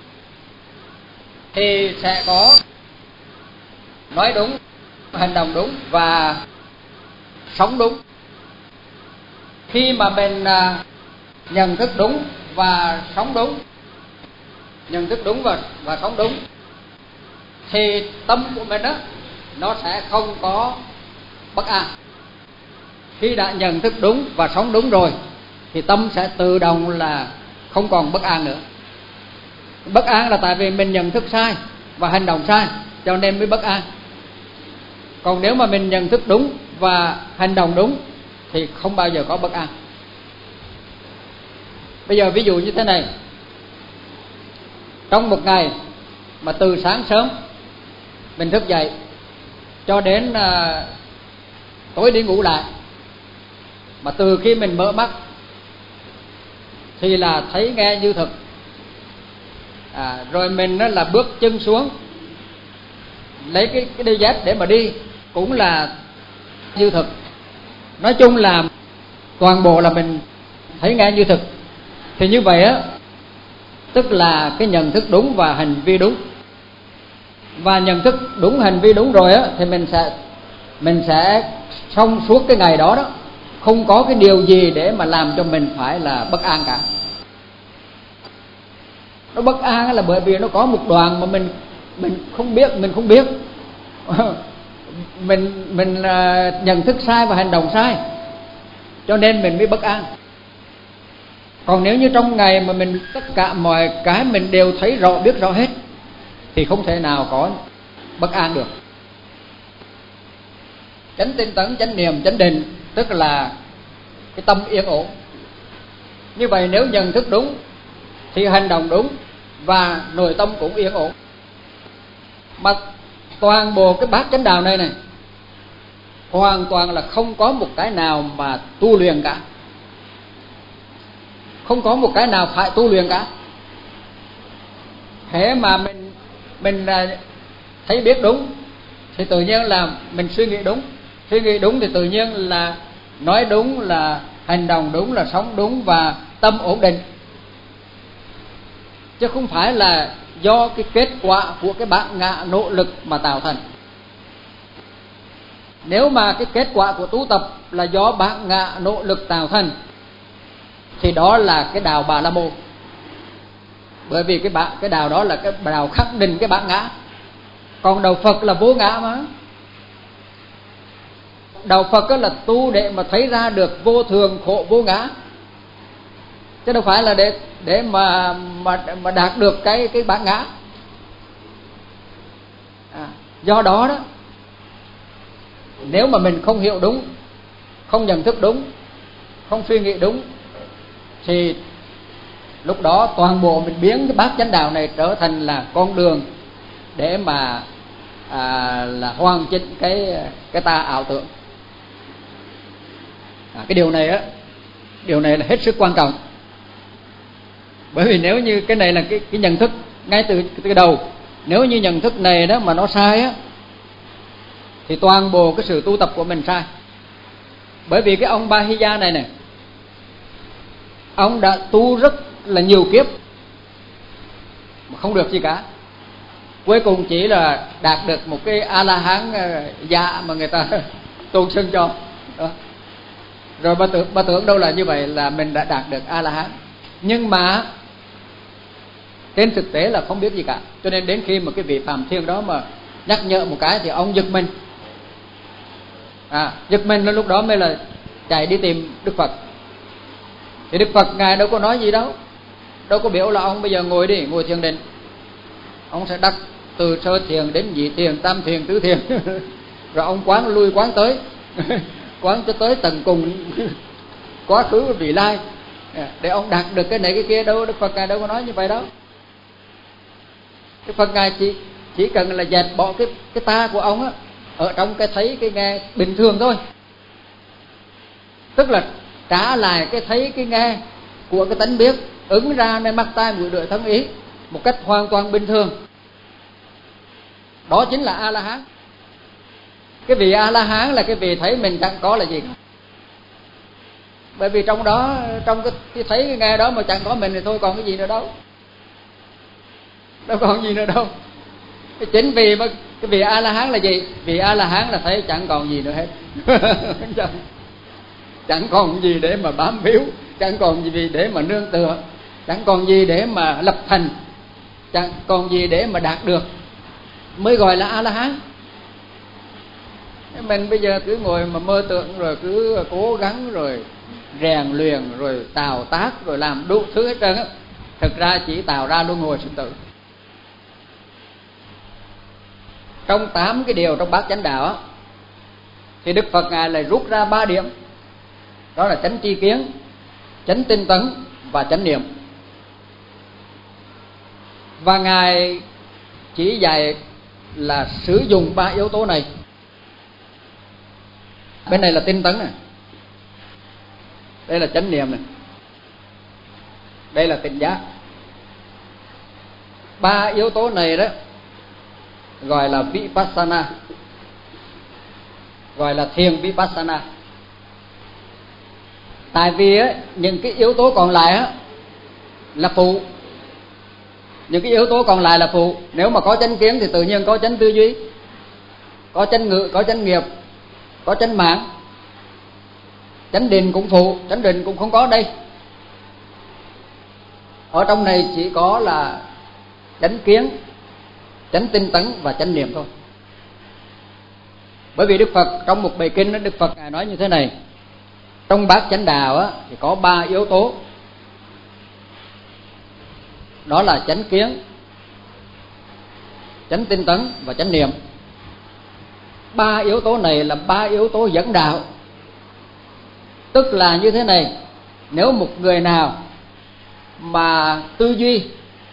thì sẽ có nói đúng, hành động đúng và sống đúng. Khi mà mình nhận thức đúng và sống đúng, nhận thức đúng và sống đúng, thì tâm của mình đó nó sẽ không có bất an. Khi đã nhận thức đúng và sống đúng rồi thì tâm sẽ tự động là không còn bất an nữa. Bất an là tại vì mình nhận thức sai và hành động sai, cho nên mới bất an. Còn nếu mà mình nhận thức đúng và hành động đúng thì không bao giờ có bất an. Bây giờ ví dụ như thế này, trong một ngày mà từ sáng sớm mình thức dậy cho đến tối đi ngủ lại, mà từ khi mình mở mắt thì là thấy nghe như thực, rồi mình đó là bước chân xuống lấy cái đôi dép để mà đi cũng là như thực. Nói chung là toàn bộ là mình thấy nghe như thực. Thì như vậy á, tức là cái nhận thức đúng và hành vi đúng. Và nhận thức đúng, hành vi đúng rồi á, thì mình sẽ xong suốt cái ngày đó đó, không có cái điều gì để mà làm cho mình phải là bất an cả. Nó bất an là bởi vì nó có một đoạn mà mình không biết, mình nhận thức sai và hành động sai, cho nên mình mới bất an. Còn nếu như trong ngày mà mình tất cả mọi cái mình đều thấy rõ, biết rõ hết, thì không thể nào có bất an được. Chánh tinh tấn, chánh niệm, chánh định, tức là cái tâm yên ổn. Như vậy nếu nhận thức đúng thì hành động đúng và nội tâm cũng yên ổn. Mà toàn bộ cái bát chánh đạo này hoàn toàn là không có một cái nào mà tu luyện cả, không có một cái nào phải tu luyện cả. Thế mà mình thấy biết đúng thì tự nhiên là mình suy nghĩ đúng, suy nghĩ đúng thì tự nhiên là nói đúng, là hành động đúng, là sống đúng và tâm ổn định. Chứ không phải là do cái kết quả của cái bản ngã nỗ lực mà tạo thành. Nếu mà cái kết quả của tu tập là do bản ngã nỗ lực tạo thành thì đó là cái đạo Bà La Môn. Bởi vì cái đạo đó là cái đạo khẳng định cái bản ngã. Còn đạo Phật là vô ngã mà. Đạo Phật là tu để mà thấy ra được vô thường, khổ, vô ngã, chứ đâu phải là để mà đạt được cái bản ngã. Do đó đó, nếu mà mình không hiểu đúng, không nhận thức đúng, không suy nghĩ đúng, thì lúc đó toàn bộ mình biến cái bát chánh đạo này trở thành là con đường để mà là hoàn chỉnh cái ta ảo tưởng. Cái điều này là hết sức quan trọng. Bởi vì nếu như cái này là cái nhận thức ngay từ cái đầu, nếu như nhận thức này đó mà nó sai á, thì toàn bộ cái sự tu tập của mình sai. Bởi vì cái ông Bahiya này nè, ông đã tu rất là nhiều kiếp mà không được gì cả. Cuối cùng chỉ là đạt được một cái A-la-hán dạ mà người ta tôn xưng cho đó. Rồi bà tưởng đâu là như vậy là mình đã đạt được A-la-hán. Nhưng mà trên thực tế là không biết gì cả. Cho nên đến khi mà cái vị Phạm Thiên đó mà nhắc nhở một cái thì ông giật mình. Giật mình lúc đó mới là chạy đi tìm Đức Phật. Thì Đức Phật Ngài đâu có nói gì đâu, đâu có biểu là ông bây giờ ngồi đi, ngồi thiền định. Ông sẽ đắc từ sơ thiền đến nhị thiền, tam thiền, tứ thiền. Rồi ông quán lui quán tới quán cho tới tận cùng quá khứ vị lai để ông đạt được cái này cái kia. Đâu, Đức Phật Ngài đâu có nói như vậy đâu. Đức Phật Ngài chỉ cần là dẹp bỏ cái ta của ông á, ở trong cái thấy cái nghe bình thường thôi. Tức là trả lại cái thấy cái nghe của cái tánh biết ứng ra nơi mắt tai mũi lưỡi thân ý một cách hoàn toàn bình thường. Đó chính là A-la-hán. Cái vị A-la-hán là cái vị thấy mình chẳng có là gì cả. Bởi vì trong đó, trong cái thấy cái nghe đó mà chẳng có mình thì thôi còn cái gì nữa đâu. Đâu còn gì nữa đâu. Chính vì cái vị A-la-hán là gì? Vị A-la-hán là thấy chẳng còn gì nữa hết. Chẳng còn gì để mà bám víu, chẳng còn gì để mà nương tựa, chẳng còn gì để mà lập thành, chẳng còn gì để mà đạt được, mới gọi là A-la-hán. Mình bây giờ cứ ngồi mà mơ tưởng, rồi cứ cố gắng, rồi rèn luyện, rồi tạo tác, rồi làm đủ thứ hết trơn á, thực ra chỉ tạo ra luân hồi sinh tử. Trong 8 cái điều trong bát chánh đạo á, thì Đức Phật Ngài lại rút ra 3 điểm. Đó là chánh tri kiến, chánh tinh tấn và chánh niệm. Và Ngài chỉ dạy là sử dụng 3 yếu tố này. Bên này là tinh tấn này, đây là chánh niệm này, đây là tỉnh giác. 3 yếu tố này đó gọi là Vipassana, gọi là thiền Vipassana. Tại vì á, những cái yếu tố còn lại á là phụ. Những cái yếu tố còn lại là phụ. Nếu mà có chánh kiến thì tự nhiên có chánh tư duy, có chánh ngữ, có chánh nghiệp, có chánh mạng. Chánh định cũng phụ, chánh định cũng không có đây. Ở trong này chỉ có là chánh kiến, chánh tinh tấn và chánh niệm thôi. Bởi vì Đức Phật trong một bài kinh đó, Đức Phật Ngài nói như thế này: trong bát chánh đạo á, thì có 3 yếu tố. Đó là chánh kiến, chánh tinh tấn và chánh niệm. 3 yếu tố này là 3 yếu tố dẫn đạo. Tức là như thế này: nếu một người nào mà tư duy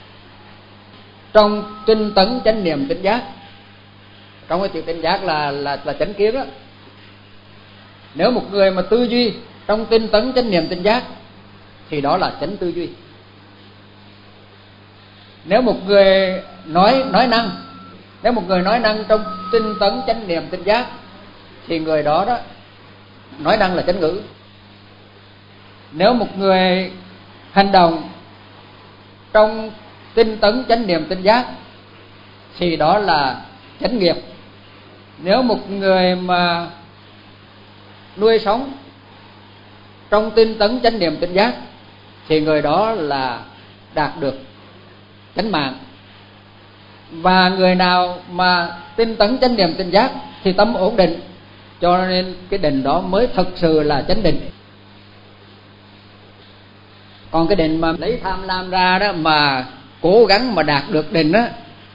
trong tinh tấn chánh niệm tỉnh giác, trong cái chữ tỉnh giác là chánh kiến đó. Nếu một người mà tư duy trong tinh tấn chánh niệm tỉnh giác thì đó là chánh tư duy. Nếu một người nói năng, nếu một người nói năng trong tinh tấn chánh niệm tỉnh giác thì người đó đó nói năng là chánh ngữ. Nếu một người hành động trong tinh tấn chánh niệm tỉnh giác thì đó là chánh nghiệp. Nếu một người mà nuôi sống trong tinh tấn chánh niệm tỉnh giác thì người đó là đạt được chánh mạng. Và người nào mà tinh tấn chánh niệm tỉnh giác thì tâm ổn định, cho nên cái định đó mới thực sự là chánh định. Còn cái định mà lấy tham lam ra đó mà cố gắng mà đạt được định á,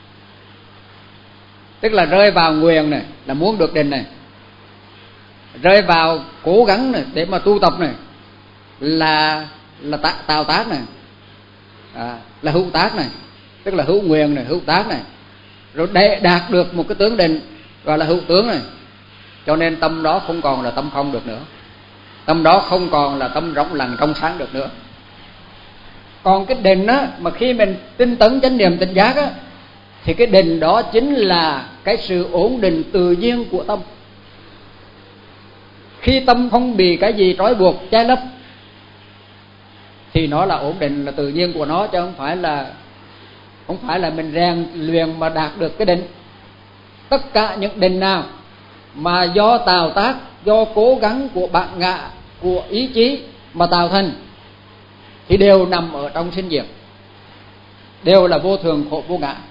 tức là rơi vào nguyền này là muốn được định này, rơi vào cố gắng này để mà tu tập này là tạo tác này, là hữu tác này, tức là hữu nguyền này, hữu tác này, rồi để đạt được một cái tướng định gọi là hữu tướng này. Cho nên tâm đó không còn là tâm không được nữa, tâm đó không còn là tâm rỗng lặng trong sáng được nữa. Còn cái định á, mà khi mình tinh tấn chánh niệm tỉnh giác á, thì cái định đó chính là cái sự ổn định tự nhiên của tâm. Khi tâm không bị cái gì trói buộc che lấp thì nó là ổn định, là tự nhiên của nó, chứ không phải là mình rèn luyện mà đạt được cái định. Tất cả những định nào mà do tạo tác, do cố gắng của bản ngã, của ý chí mà tạo thành thì đều nằm ở trong sinh diệt, đều là vô thường khổ vô ngã.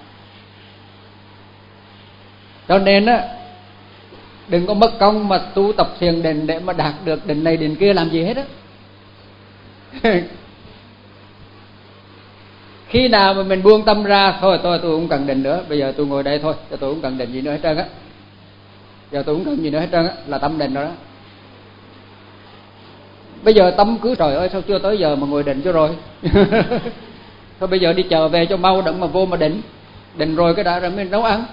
Cho nên á, đừng có mất công mà tu tập thiền định để mà đạt được định này định kia làm gì hết á. Khi nào mà mình buông tâm ra, thôi tôi không cần định nữa, bây giờ tôi ngồi đây thôi, tôi không cần định gì nữa hết trơn á, giờ tôi không cần gì nữa hết trơn á, là tâm định rồi đó. Bây giờ tâm cứ trời ơi sao chưa tới giờ mà ngồi định cho rồi. Thôi bây giờ đi chờ về cho mau đặng mà vô mà định rồi cái đã rồi mới nấu ăn.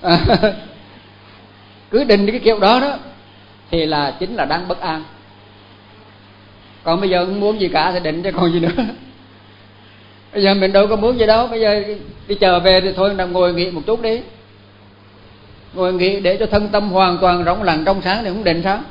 Cứ định cái kiểu đó đó thì là chính là đang bất an. Còn bây giờ không muốn gì cả thì định chứ còn gì nữa. Bây giờ mình đâu có muốn gì đâu, bây giờ đi chờ về thì thôi nằm ngồi nghỉ một chút đi, ngồi nghỉ để cho thân tâm hoàn toàn rỗng lặng trong sáng thì không định sao?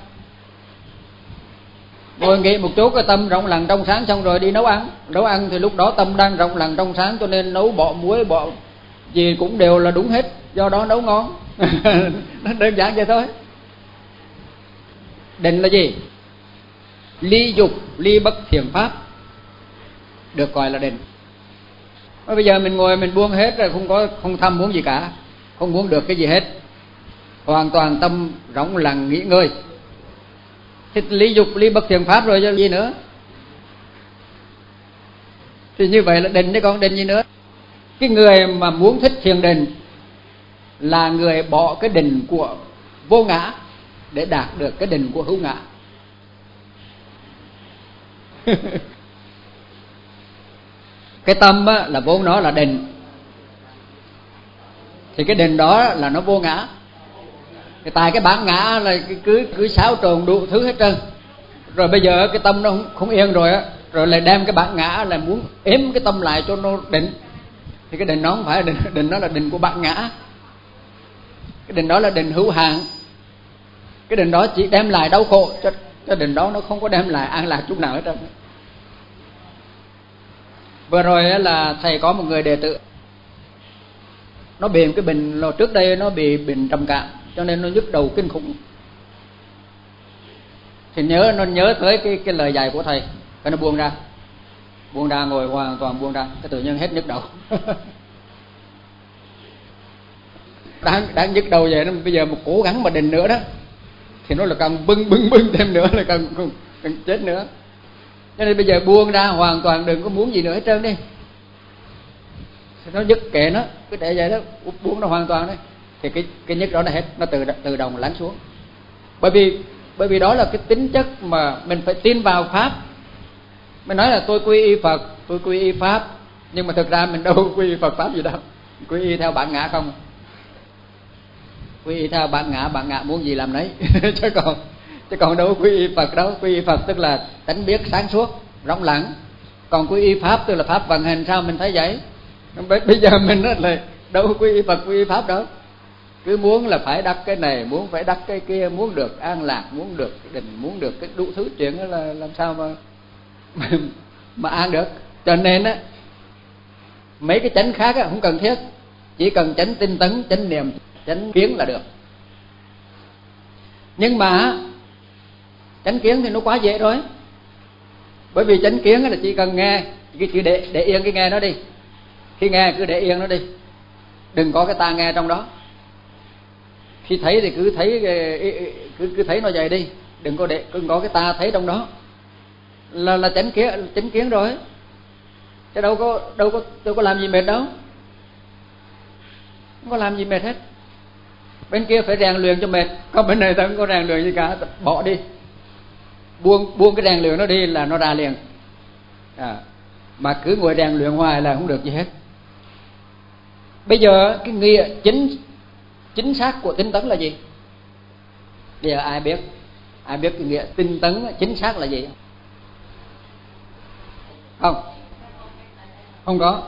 Ngồi nghỉ một chút cái tâm rỗng lặng trong sáng xong rồi đi nấu ăn thì lúc đó tâm đang rỗng lặng trong sáng, cho nên nấu bỏ muối bỏ gì cũng đều là đúng hết, do đó nấu ngon. Nó đơn giản vậy thôi. Định là gì? Ly dục ly bất thiện pháp được gọi là định. Bây giờ mình ngồi mình buông hết rồi, không tham muốn gì cả, không muốn được cái gì hết, hoàn toàn tâm rỗng lặng nghỉ ngơi, thì ly dục ly bất thiện pháp rồi chứ gì nữa. Thì như vậy là định chứ còn định gì nữa. Cái người mà muốn thích thiền định là người bỏ cái định của vô ngã để đạt được cái định của hữu ngã. Cái tâm á, là vốn nó là định, thì cái định đó là nó vô ngã. Tại cái bản ngã là cứ xáo trộn đủ thứ hết trơn. Rồi bây giờ cái tâm nó không yên rồi á, rồi lại đem cái bản ngã là muốn ếm cái tâm lại cho nó định. Thì cái định nó không phải là định đó là định của bản ngã. Cái định đó là định hữu hạn. Cái định đó chỉ đem lại đau khổ, cho định đó nó không có đem lại an lạc chút nào hết trơn. Vừa rồi là thầy có một người đệ tử, nó bị một cái bệnh, trước đây nó bị bệnh trầm cảm, cho nên nó nhức đầu kinh khủng. Thì nó nhớ tới cái lời dạy của thầy, cái nó buông ra ngồi hoàn toàn buông ra, cái tự nhiên hết nhức đầu. Đang nhức đầu vậy đó, bây giờ một cố gắng mà định nữa đó thì nó là càng bưng thêm nữa, là càng chết nữa. Cho nên bây giờ buông ra hoàn toàn, đừng có muốn gì nữa hết trơn đi. Nó dứt kệ nó, cứ để vậy đó, buông nó hoàn toàn đấy. Thì cái nhức đó là hết, nó tự động lắng xuống. Bởi vì đó là cái tính chất mà mình phải tin vào pháp. Mình nói là tôi quy y Phật, tôi quy y pháp, nhưng mà thực ra mình đâu quy y Phật pháp gì đâu, quy y theo bản ngã không. Quy y theo bản ngã muốn gì làm nấy. chứ còn đâu quy y Phật đâu. Quy y Phật tức là tánh biết sáng suốt rộng lặng, còn quy y pháp tức là pháp vận hành sao mình thấy vậy. Bây giờ mình là đâu quy y Phật quy y pháp đâu, cứ muốn là phải đắc cái này, muốn phải đắc cái kia, muốn được an lạc, muốn được định, muốn được cái đủ thứ chuyện đó, là làm sao mà an được. Cho nên á, mấy cái chánh khác á không cần thiết, chỉ cần chánh tinh tấn, chánh niệm, chánh kiến là được. Nhưng mà chánh kiến thì nó quá dễ rồi. Bởi vì chánh kiến là chỉ cần nghe, chỉ để yên cái nghe nó đi. Khi nghe cứ để yên nó đi, đừng có cái ta nghe trong đó. Khi thấy thì cứ thấy nó vậy đi, đừng có cái ta thấy trong đó, là chánh kiến rồi. Chứ đâu có làm gì mệt đâu, không có làm gì mệt hết. Bên kia phải rèn luyện cho mệt, còn bên này ta không có rèn luyện gì cả, bỏ đi, buông cái rèn luyện nó đi là nó ra liền. Mà cứ ngồi rèn luyện hoài là không được gì hết. Bây giờ cái nghĩa chính xác của tinh tấn là gì? Bây giờ ai biết cái nghĩa tinh tấn chính xác là gì? Không có.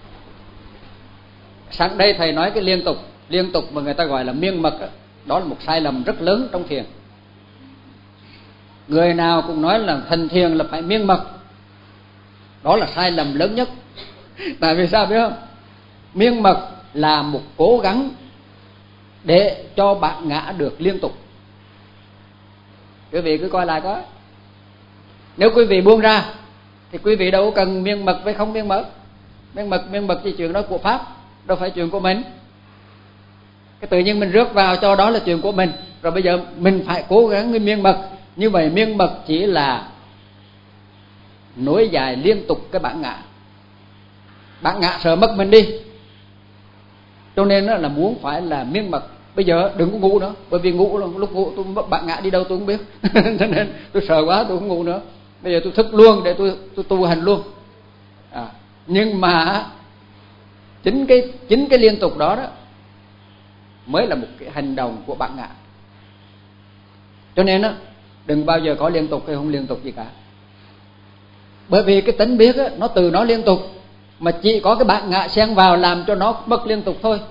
Sáng đây thầy nói cái liên tục mà người ta gọi là miên mật đó là một sai lầm rất lớn trong thiền. Người nào cũng nói là thành thiền là phải miên mật. Đó là sai lầm lớn nhất. Tại vì sao biết không? Miên mật là một cố gắng để cho bạn ngã được liên tục. Quý vị cứ coi lại coi. Nếu quý vị buông ra thì quý vị đâu cần miên mật với không miên mật. Miên mật chỉ chuyện đó của Pháp, đâu phải chuyện của mình. Cái tự nhiên mình rước vào cho đó là chuyện của mình. Rồi bây giờ mình phải cố gắng miên mật. Như vậy miên mật chỉ là nối dài liên tục cái bản ngã. Bản ngã sợ mất mình đi, cho nên là muốn phải là miên mật. Bây giờ đừng có ngủ nữa, bởi vì ngủ lúc ngủ tôi mất bản ngã đi đâu tôi không biết. Cho nên tôi sợ quá tôi không ngủ nữa. Bây giờ tôi thức luôn để tôi tu hành luôn. Nhưng mà chính cái liên tục đó mới là một cái hành động của bản ngã. Cho nên đừng bao giờ có liên tục hay không liên tục gì cả. Bởi vì cái tính biết nó từ nó liên tục, mà chỉ có cái bản ngã xen vào làm cho nó mất liên tục thôi.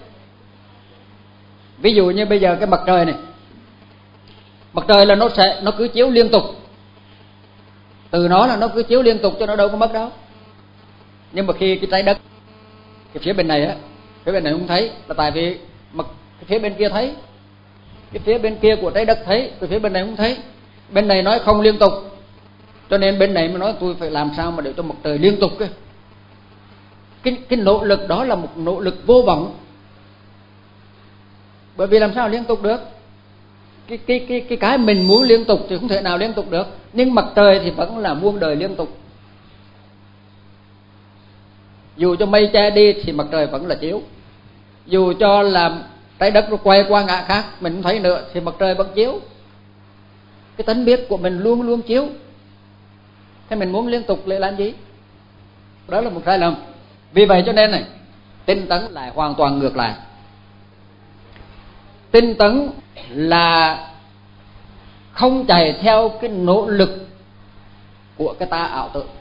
Ví dụ như bây giờ cái mặt trời này, mặt trời là nó cứ chiếu liên tục, từ nó là nó cứ chiếu liên tục cho nó đâu có mất đâu. Nhưng mà khi cái trái đất, cái phía bên này phía bên này không thấy, là tại vì cái phía bên kia thấy, cái phía bên kia của trái đất thấy, cái phía bên này không thấy. Bên này nói không liên tục, cho nên bên này mới nói tôi phải làm sao mà để cho mặt trời liên tục. Cái nỗ lực đó là một nỗ lực vô vọng. Bởi vì làm sao liên tục được? Cái mình muốn liên tục thì không thể nào liên tục được. Nhưng mặt trời thì vẫn là muôn đời liên tục. Dù cho mây che đi thì mặt trời vẫn là chiếu. Dù cho là trái đất nó quay qua ngã khác mình không thấy nữa thì mặt trời vẫn chiếu. Cái tánh biết của mình luôn luôn chiếu. Thế mình muốn liên tục lại làm gì? Đó là một sai lầm. Vì vậy cho nên này, tinh tấn lại hoàn toàn ngược lại. Tinh tấn là không chạy theo cái nỗ lực của cái ta ảo tưởng.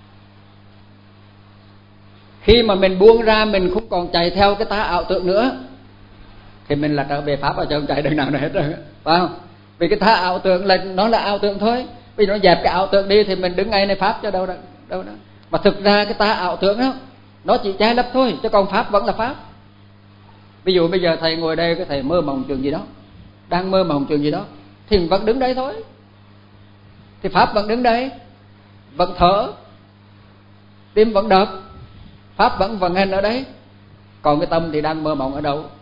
Khi mà mình buông ra, mình không còn chạy theo cái ta ảo tưởng nữa, thì mình là trở về Pháp và không chạy đường nào nữa hết rồi, phải không? Vì cái ta ảo tưởng là nó là ảo tưởng thôi. Vì nó dẹp cái ảo tưởng đi thì mình đứng ngay này Pháp cho đâu đó. Mà thực ra cái ta ảo tưởng đó, nó chỉ che lấp thôi, chứ còn Pháp vẫn là Pháp. Ví dụ bây giờ thầy ngồi đây, cái thầy mơ mộng chuyện gì đó, đang mơ mộng chuyện gì đó, thì mình vẫn đứng đấy thôi. Thì Pháp vẫn đứng đấy, vẫn thở, tim vẫn đập, Pháp vẫn vận hành ở đấy. Còn cái tâm thì đang mơ mộng ở đâu?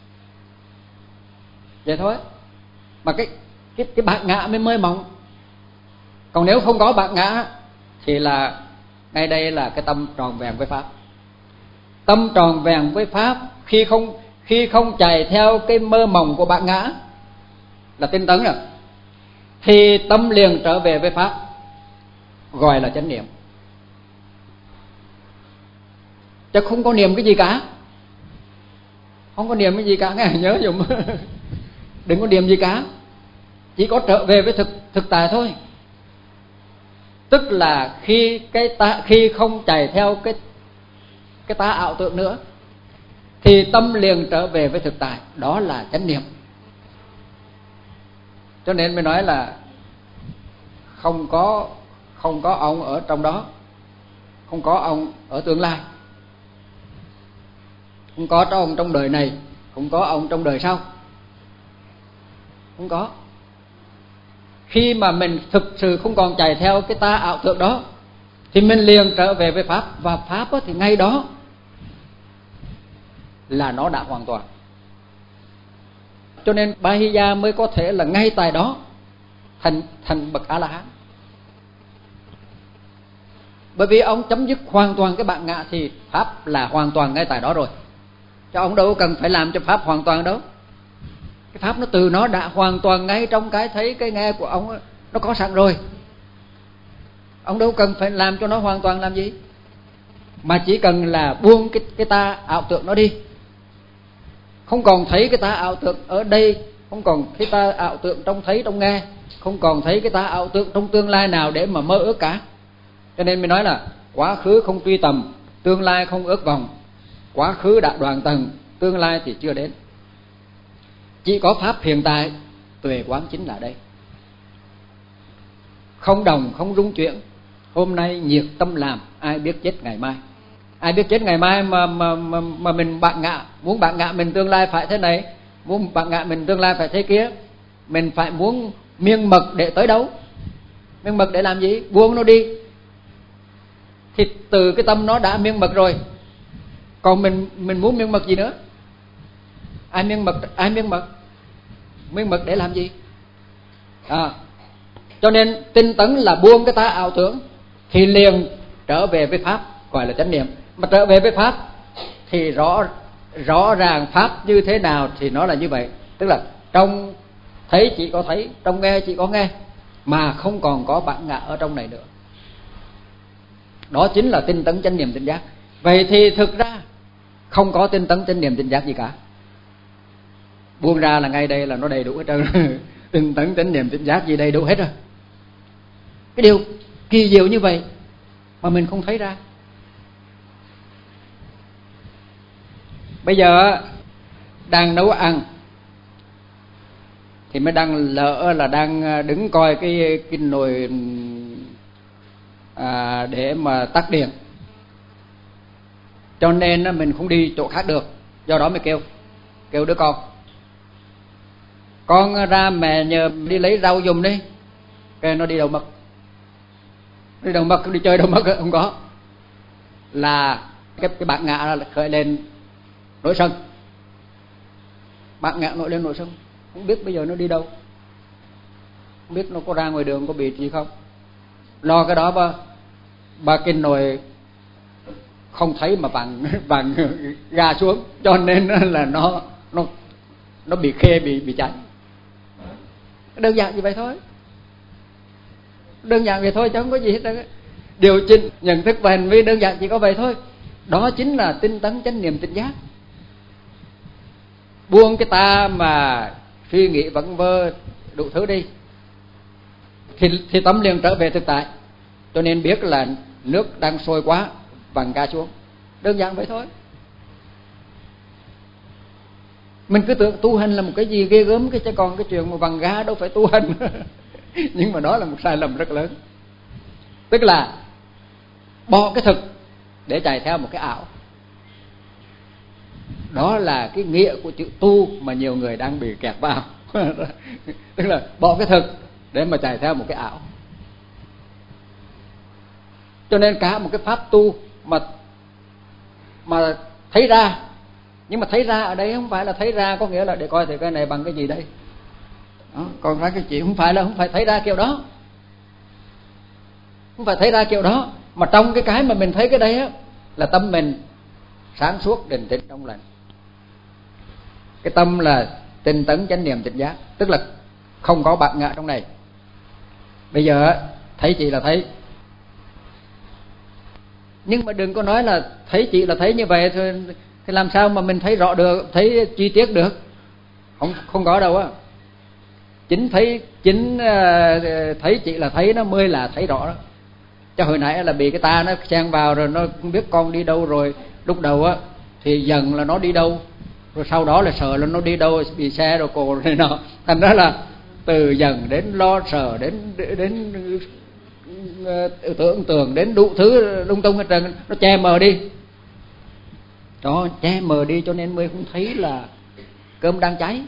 Vậy thôi. Mà cái bát ngã mới mơ mộng. Còn nếu không có bát ngã thì là ngay đây là cái tâm tròn vẹn với Pháp. Tâm tròn vẹn với Pháp khi không chạy theo cái mơ mộng của bát ngã là tinh tấn rồi, thì tâm liền trở về với Pháp, gọi là chánh niệm. Chứ không có niệm cái gì cả. Không có niệm cái gì cả, nghe nhớ dùm. Đừng có niệm gì cả, chỉ có trở về với thực tại thôi. Tức là khi không chạy theo cái ta ảo tưởng nữa, thì tâm liền trở về với thực tại, đó là chánh niệm. Cho nên mới nói là không có ông ở trong đó, không có ông ở tương lai, không có ông trong đời này, không có ông trong đời sau. Không có. Khi mà mình thực sự không còn chạy theo cái ta ảo tưởng đó, thì mình liền trở về với Pháp. Và Pháp thì ngay đó là nó đã hoàn toàn. Cho nên Bahiya mới có thể là ngay tại đó thành bậc A-la-hán. Bởi vì ông chấm dứt hoàn toàn cái bản ngã, thì Pháp là hoàn toàn ngay tại đó rồi. Cho ông đâu cần phải làm cho Pháp hoàn toàn đâu. Cái Pháp nó từ nó đã hoàn toàn ngay trong cái thấy cái nghe của ông, nó có sẵn rồi. Ông đâu cần phải làm cho nó hoàn toàn làm gì. Mà chỉ cần là buông cái ta ảo tưởng nó đi. Không còn thấy cái ta ảo tưởng ở đây, không còn cái ta ảo tưởng trong thấy trong nghe, không còn thấy cái ta ảo tưởng trong tương lai nào để mà mơ ước cả. Cho nên mình nói là quá khứ không truy tầm, tương lai không ước vọng. Quá khứ đã đoạn tầng, tương lai thì chưa đến. Chỉ có Pháp hiện tại, tuệ quán chính là đây. không đồng không rung chuyển. Hôm nay nhiệt tâm làm, ai biết chết ngày mai. Ai biết chết ngày mai mà mình bạn ngạ, muốn bạn ngạ mình tương lai phải thế này, muốn bạn ngạ mình tương lai phải thế kia. Mình phải muốn miên mật để tới đâu? Miên mật để làm gì? Buông nó đi. Thì từ cái tâm nó đã miên mật rồi, còn mình muốn miên mật gì nữa? Ai miên mật? Miên mật để làm gì? Cho nên tinh tấn là buông cái ta ảo tưởng, thì liền trở về với pháp, gọi là chánh niệm. Mà trở về với pháp thì rõ ràng pháp như thế nào thì nó là như vậy. Tức là trong thấy chỉ có thấy, trong nghe chỉ có nghe, mà không còn có bản ngã ở trong này nữa. Đó chính là tinh tấn chánh niệm tỉnh giác. Vậy thì thực ra không có tinh tấn chánh niệm tỉnh giác gì cả. Buông ra là ngay đây là nó đầy đủ hết trơn. Tinh tấn chánh niệm tỉnh giác gì đầy đủ hết rồi. Cái điều kỳ diệu như vậy mà mình không thấy ra. Bây giờ đang nấu ăn thì mới đang lỡ là đang đứng coi cái nồi để mà tắt điện, cho nên mình không đi chỗ khác được. Do đó mới kêu đứa con ra mẹ nhờ đi lấy rau giùm đi. Cái nó đi đâu mất? Đi chơi đâu mất? Không có. Là cái bản ngã là khởi lên nổi sân. Bản ngã nổi lên nổi sân, không biết bây giờ nó đi đâu, không biết nó có ra ngoài đường có bị gì không. Lo cái đó ba kinh nồi không thấy mà vàng gà xuống, cho nên là nó bị khê, bị cháy. Đơn giản như vậy thôi. Đơn giản vậy thôi chứ không có gì hết. Điều chỉnh nhận thức và hành vi đơn giản chỉ có vậy thôi. Đó chính là tinh tấn chánh niệm tỉnh giác. Buông cái ta mà suy nghĩ vẩn vơ đủ thứ đi, thì tâm liền trở về thực tại. Cho nên biết là nước đang sôi quá, vặn ga xuống. Đơn giản vậy thôi. Mình cứ tưởng tu hành là một cái gì ghê gớm, chứ còn cái chuyện mà vặn ga đâu phải tu hành. Nhưng mà đó là một sai lầm rất lớn. Tức là bỏ cái thực để chạy theo một cái ảo. Đó là cái nghĩa của chữ tu mà nhiều người đang bị kẹt vào. Tức là bỏ cái thực để mà chạy theo một cái ảo. Cho nên cả một cái pháp tu mà thấy ra, nhưng mà thấy ra ở đây không phải là thấy ra có nghĩa là để coi thì cái này bằng cái gì đây. Đó, còn ra cái chuyện không phải thấy ra kiểu đó. Không phải thấy ra kiểu đó, mà trong cái mà mình thấy cái đây á là tâm mình sáng suốt, định tĩnh, trong lành. Cái tâm là tinh tấn chánh niệm tỉnh giác, tức là không có bạt ngã trong này. Bây giờ thấy chị là thấy, nhưng mà đừng có nói là thấy chị là thấy như vậy thôi, thì làm sao mà mình thấy rõ được, thấy chi tiết được? Không có đâu á. Chính thấy chị là thấy nó mới là thấy rõ đó. Cho hồi nãy là bị cái ta nó xen vào rồi, nó không biết con đi đâu rồi. Lúc đầu á thì dần là nó đi đâu, rồi sau đó là sợ là nó đi đâu, bị xe rồi cổ này nọ. Thành ra là từ dần đến lo sợ, đến tưởng tượng, đến đủ thứ lung tung hết trơn, nó che mờ đi. Đó, che mờ đi cho nên mới không thấy là cơm đang cháy.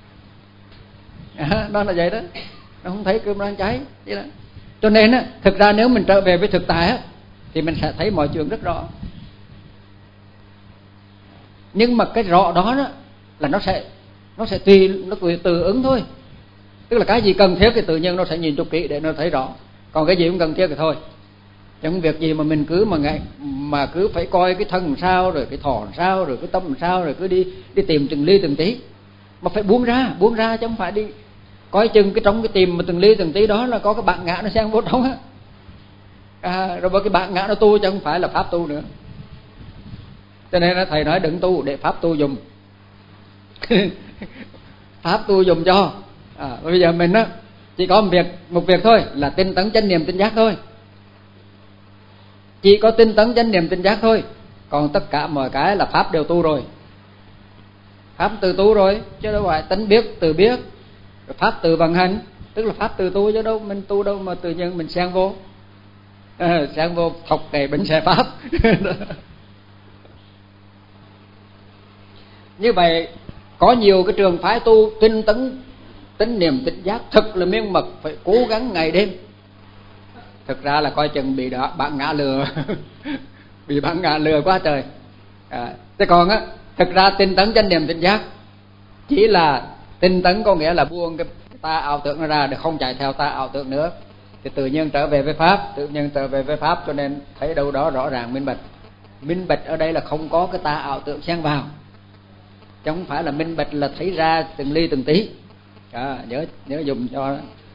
Đó là vậy đó, nó không thấy cơm đang cháy. Vậy đó. Cho nên á, thực ra nếu mình trở về với thực tại á, thì mình sẽ thấy mọi chuyện rất rõ. Nhưng mà cái rõ đó là nó sẽ tùy tự ứng thôi. Tức là cái gì cần thiết thì tự nhiên nó sẽ nhìn cho kỹ để nó thấy rõ. Còn cái gì không cần thiết thì thôi. Chẳng việc gì mà mình cứ mà cứ phải coi cái thân làm sao, rồi cái thọ làm sao, rồi cái tâm làm sao, rồi cứ đi tìm từng ly từng tí. Mà phải buông ra chứ không phải đi coi chừng trong cái tìm mà từng ly từng tí đó là có cái bản ngã nó xen vô trong á. Rồi bởi cái bản ngã nó tu chứ không phải là pháp tu nữa. Cho nên thầy nói đừng tu để pháp tu dùng. Pháp tu dùng cho. Bây giờ mình á chỉ có một việc thôi là tinh tấn chánh niệm tỉnh giác thôi. Chỉ có tinh tấn chánh niệm tỉnh giác thôi. Còn tất cả mọi cái là pháp đều tu rồi. Pháp từ tu rồi, chứ đâu phải tánh biết từ biết, pháp từ vận hành. tức là pháp từ tu chứ đâu mình tu đâu mà tự nhiên mình xen vô, xen vô thọc cái bánh xe pháp. Như vậy có nhiều cái trường phái tu tinh tấn, tín niệm tỉnh giác thật là miên mật, phải cố gắng ngày đêm. Thực ra là coi chừng bị đó bạn ngã lừa. Bị bạn ngã lừa quá trời. Thế còn á, thực ra tinh tấn chánh niệm tỉnh giác chỉ là tinh tấn, có nghĩa là buông cái ta ảo tưởng nó ra để không chạy theo ta ảo tưởng nữa, thì tự nhiên trở về với pháp, tự nhiên trở về với pháp. Cho nên thấy đâu đó rõ ràng minh bạch. Minh bạch ở đây là không có cái ta ảo tưởng xen vào, chứ không phải là minh bạch là thấy ra từng ly từng tí. Nhớ dùng cho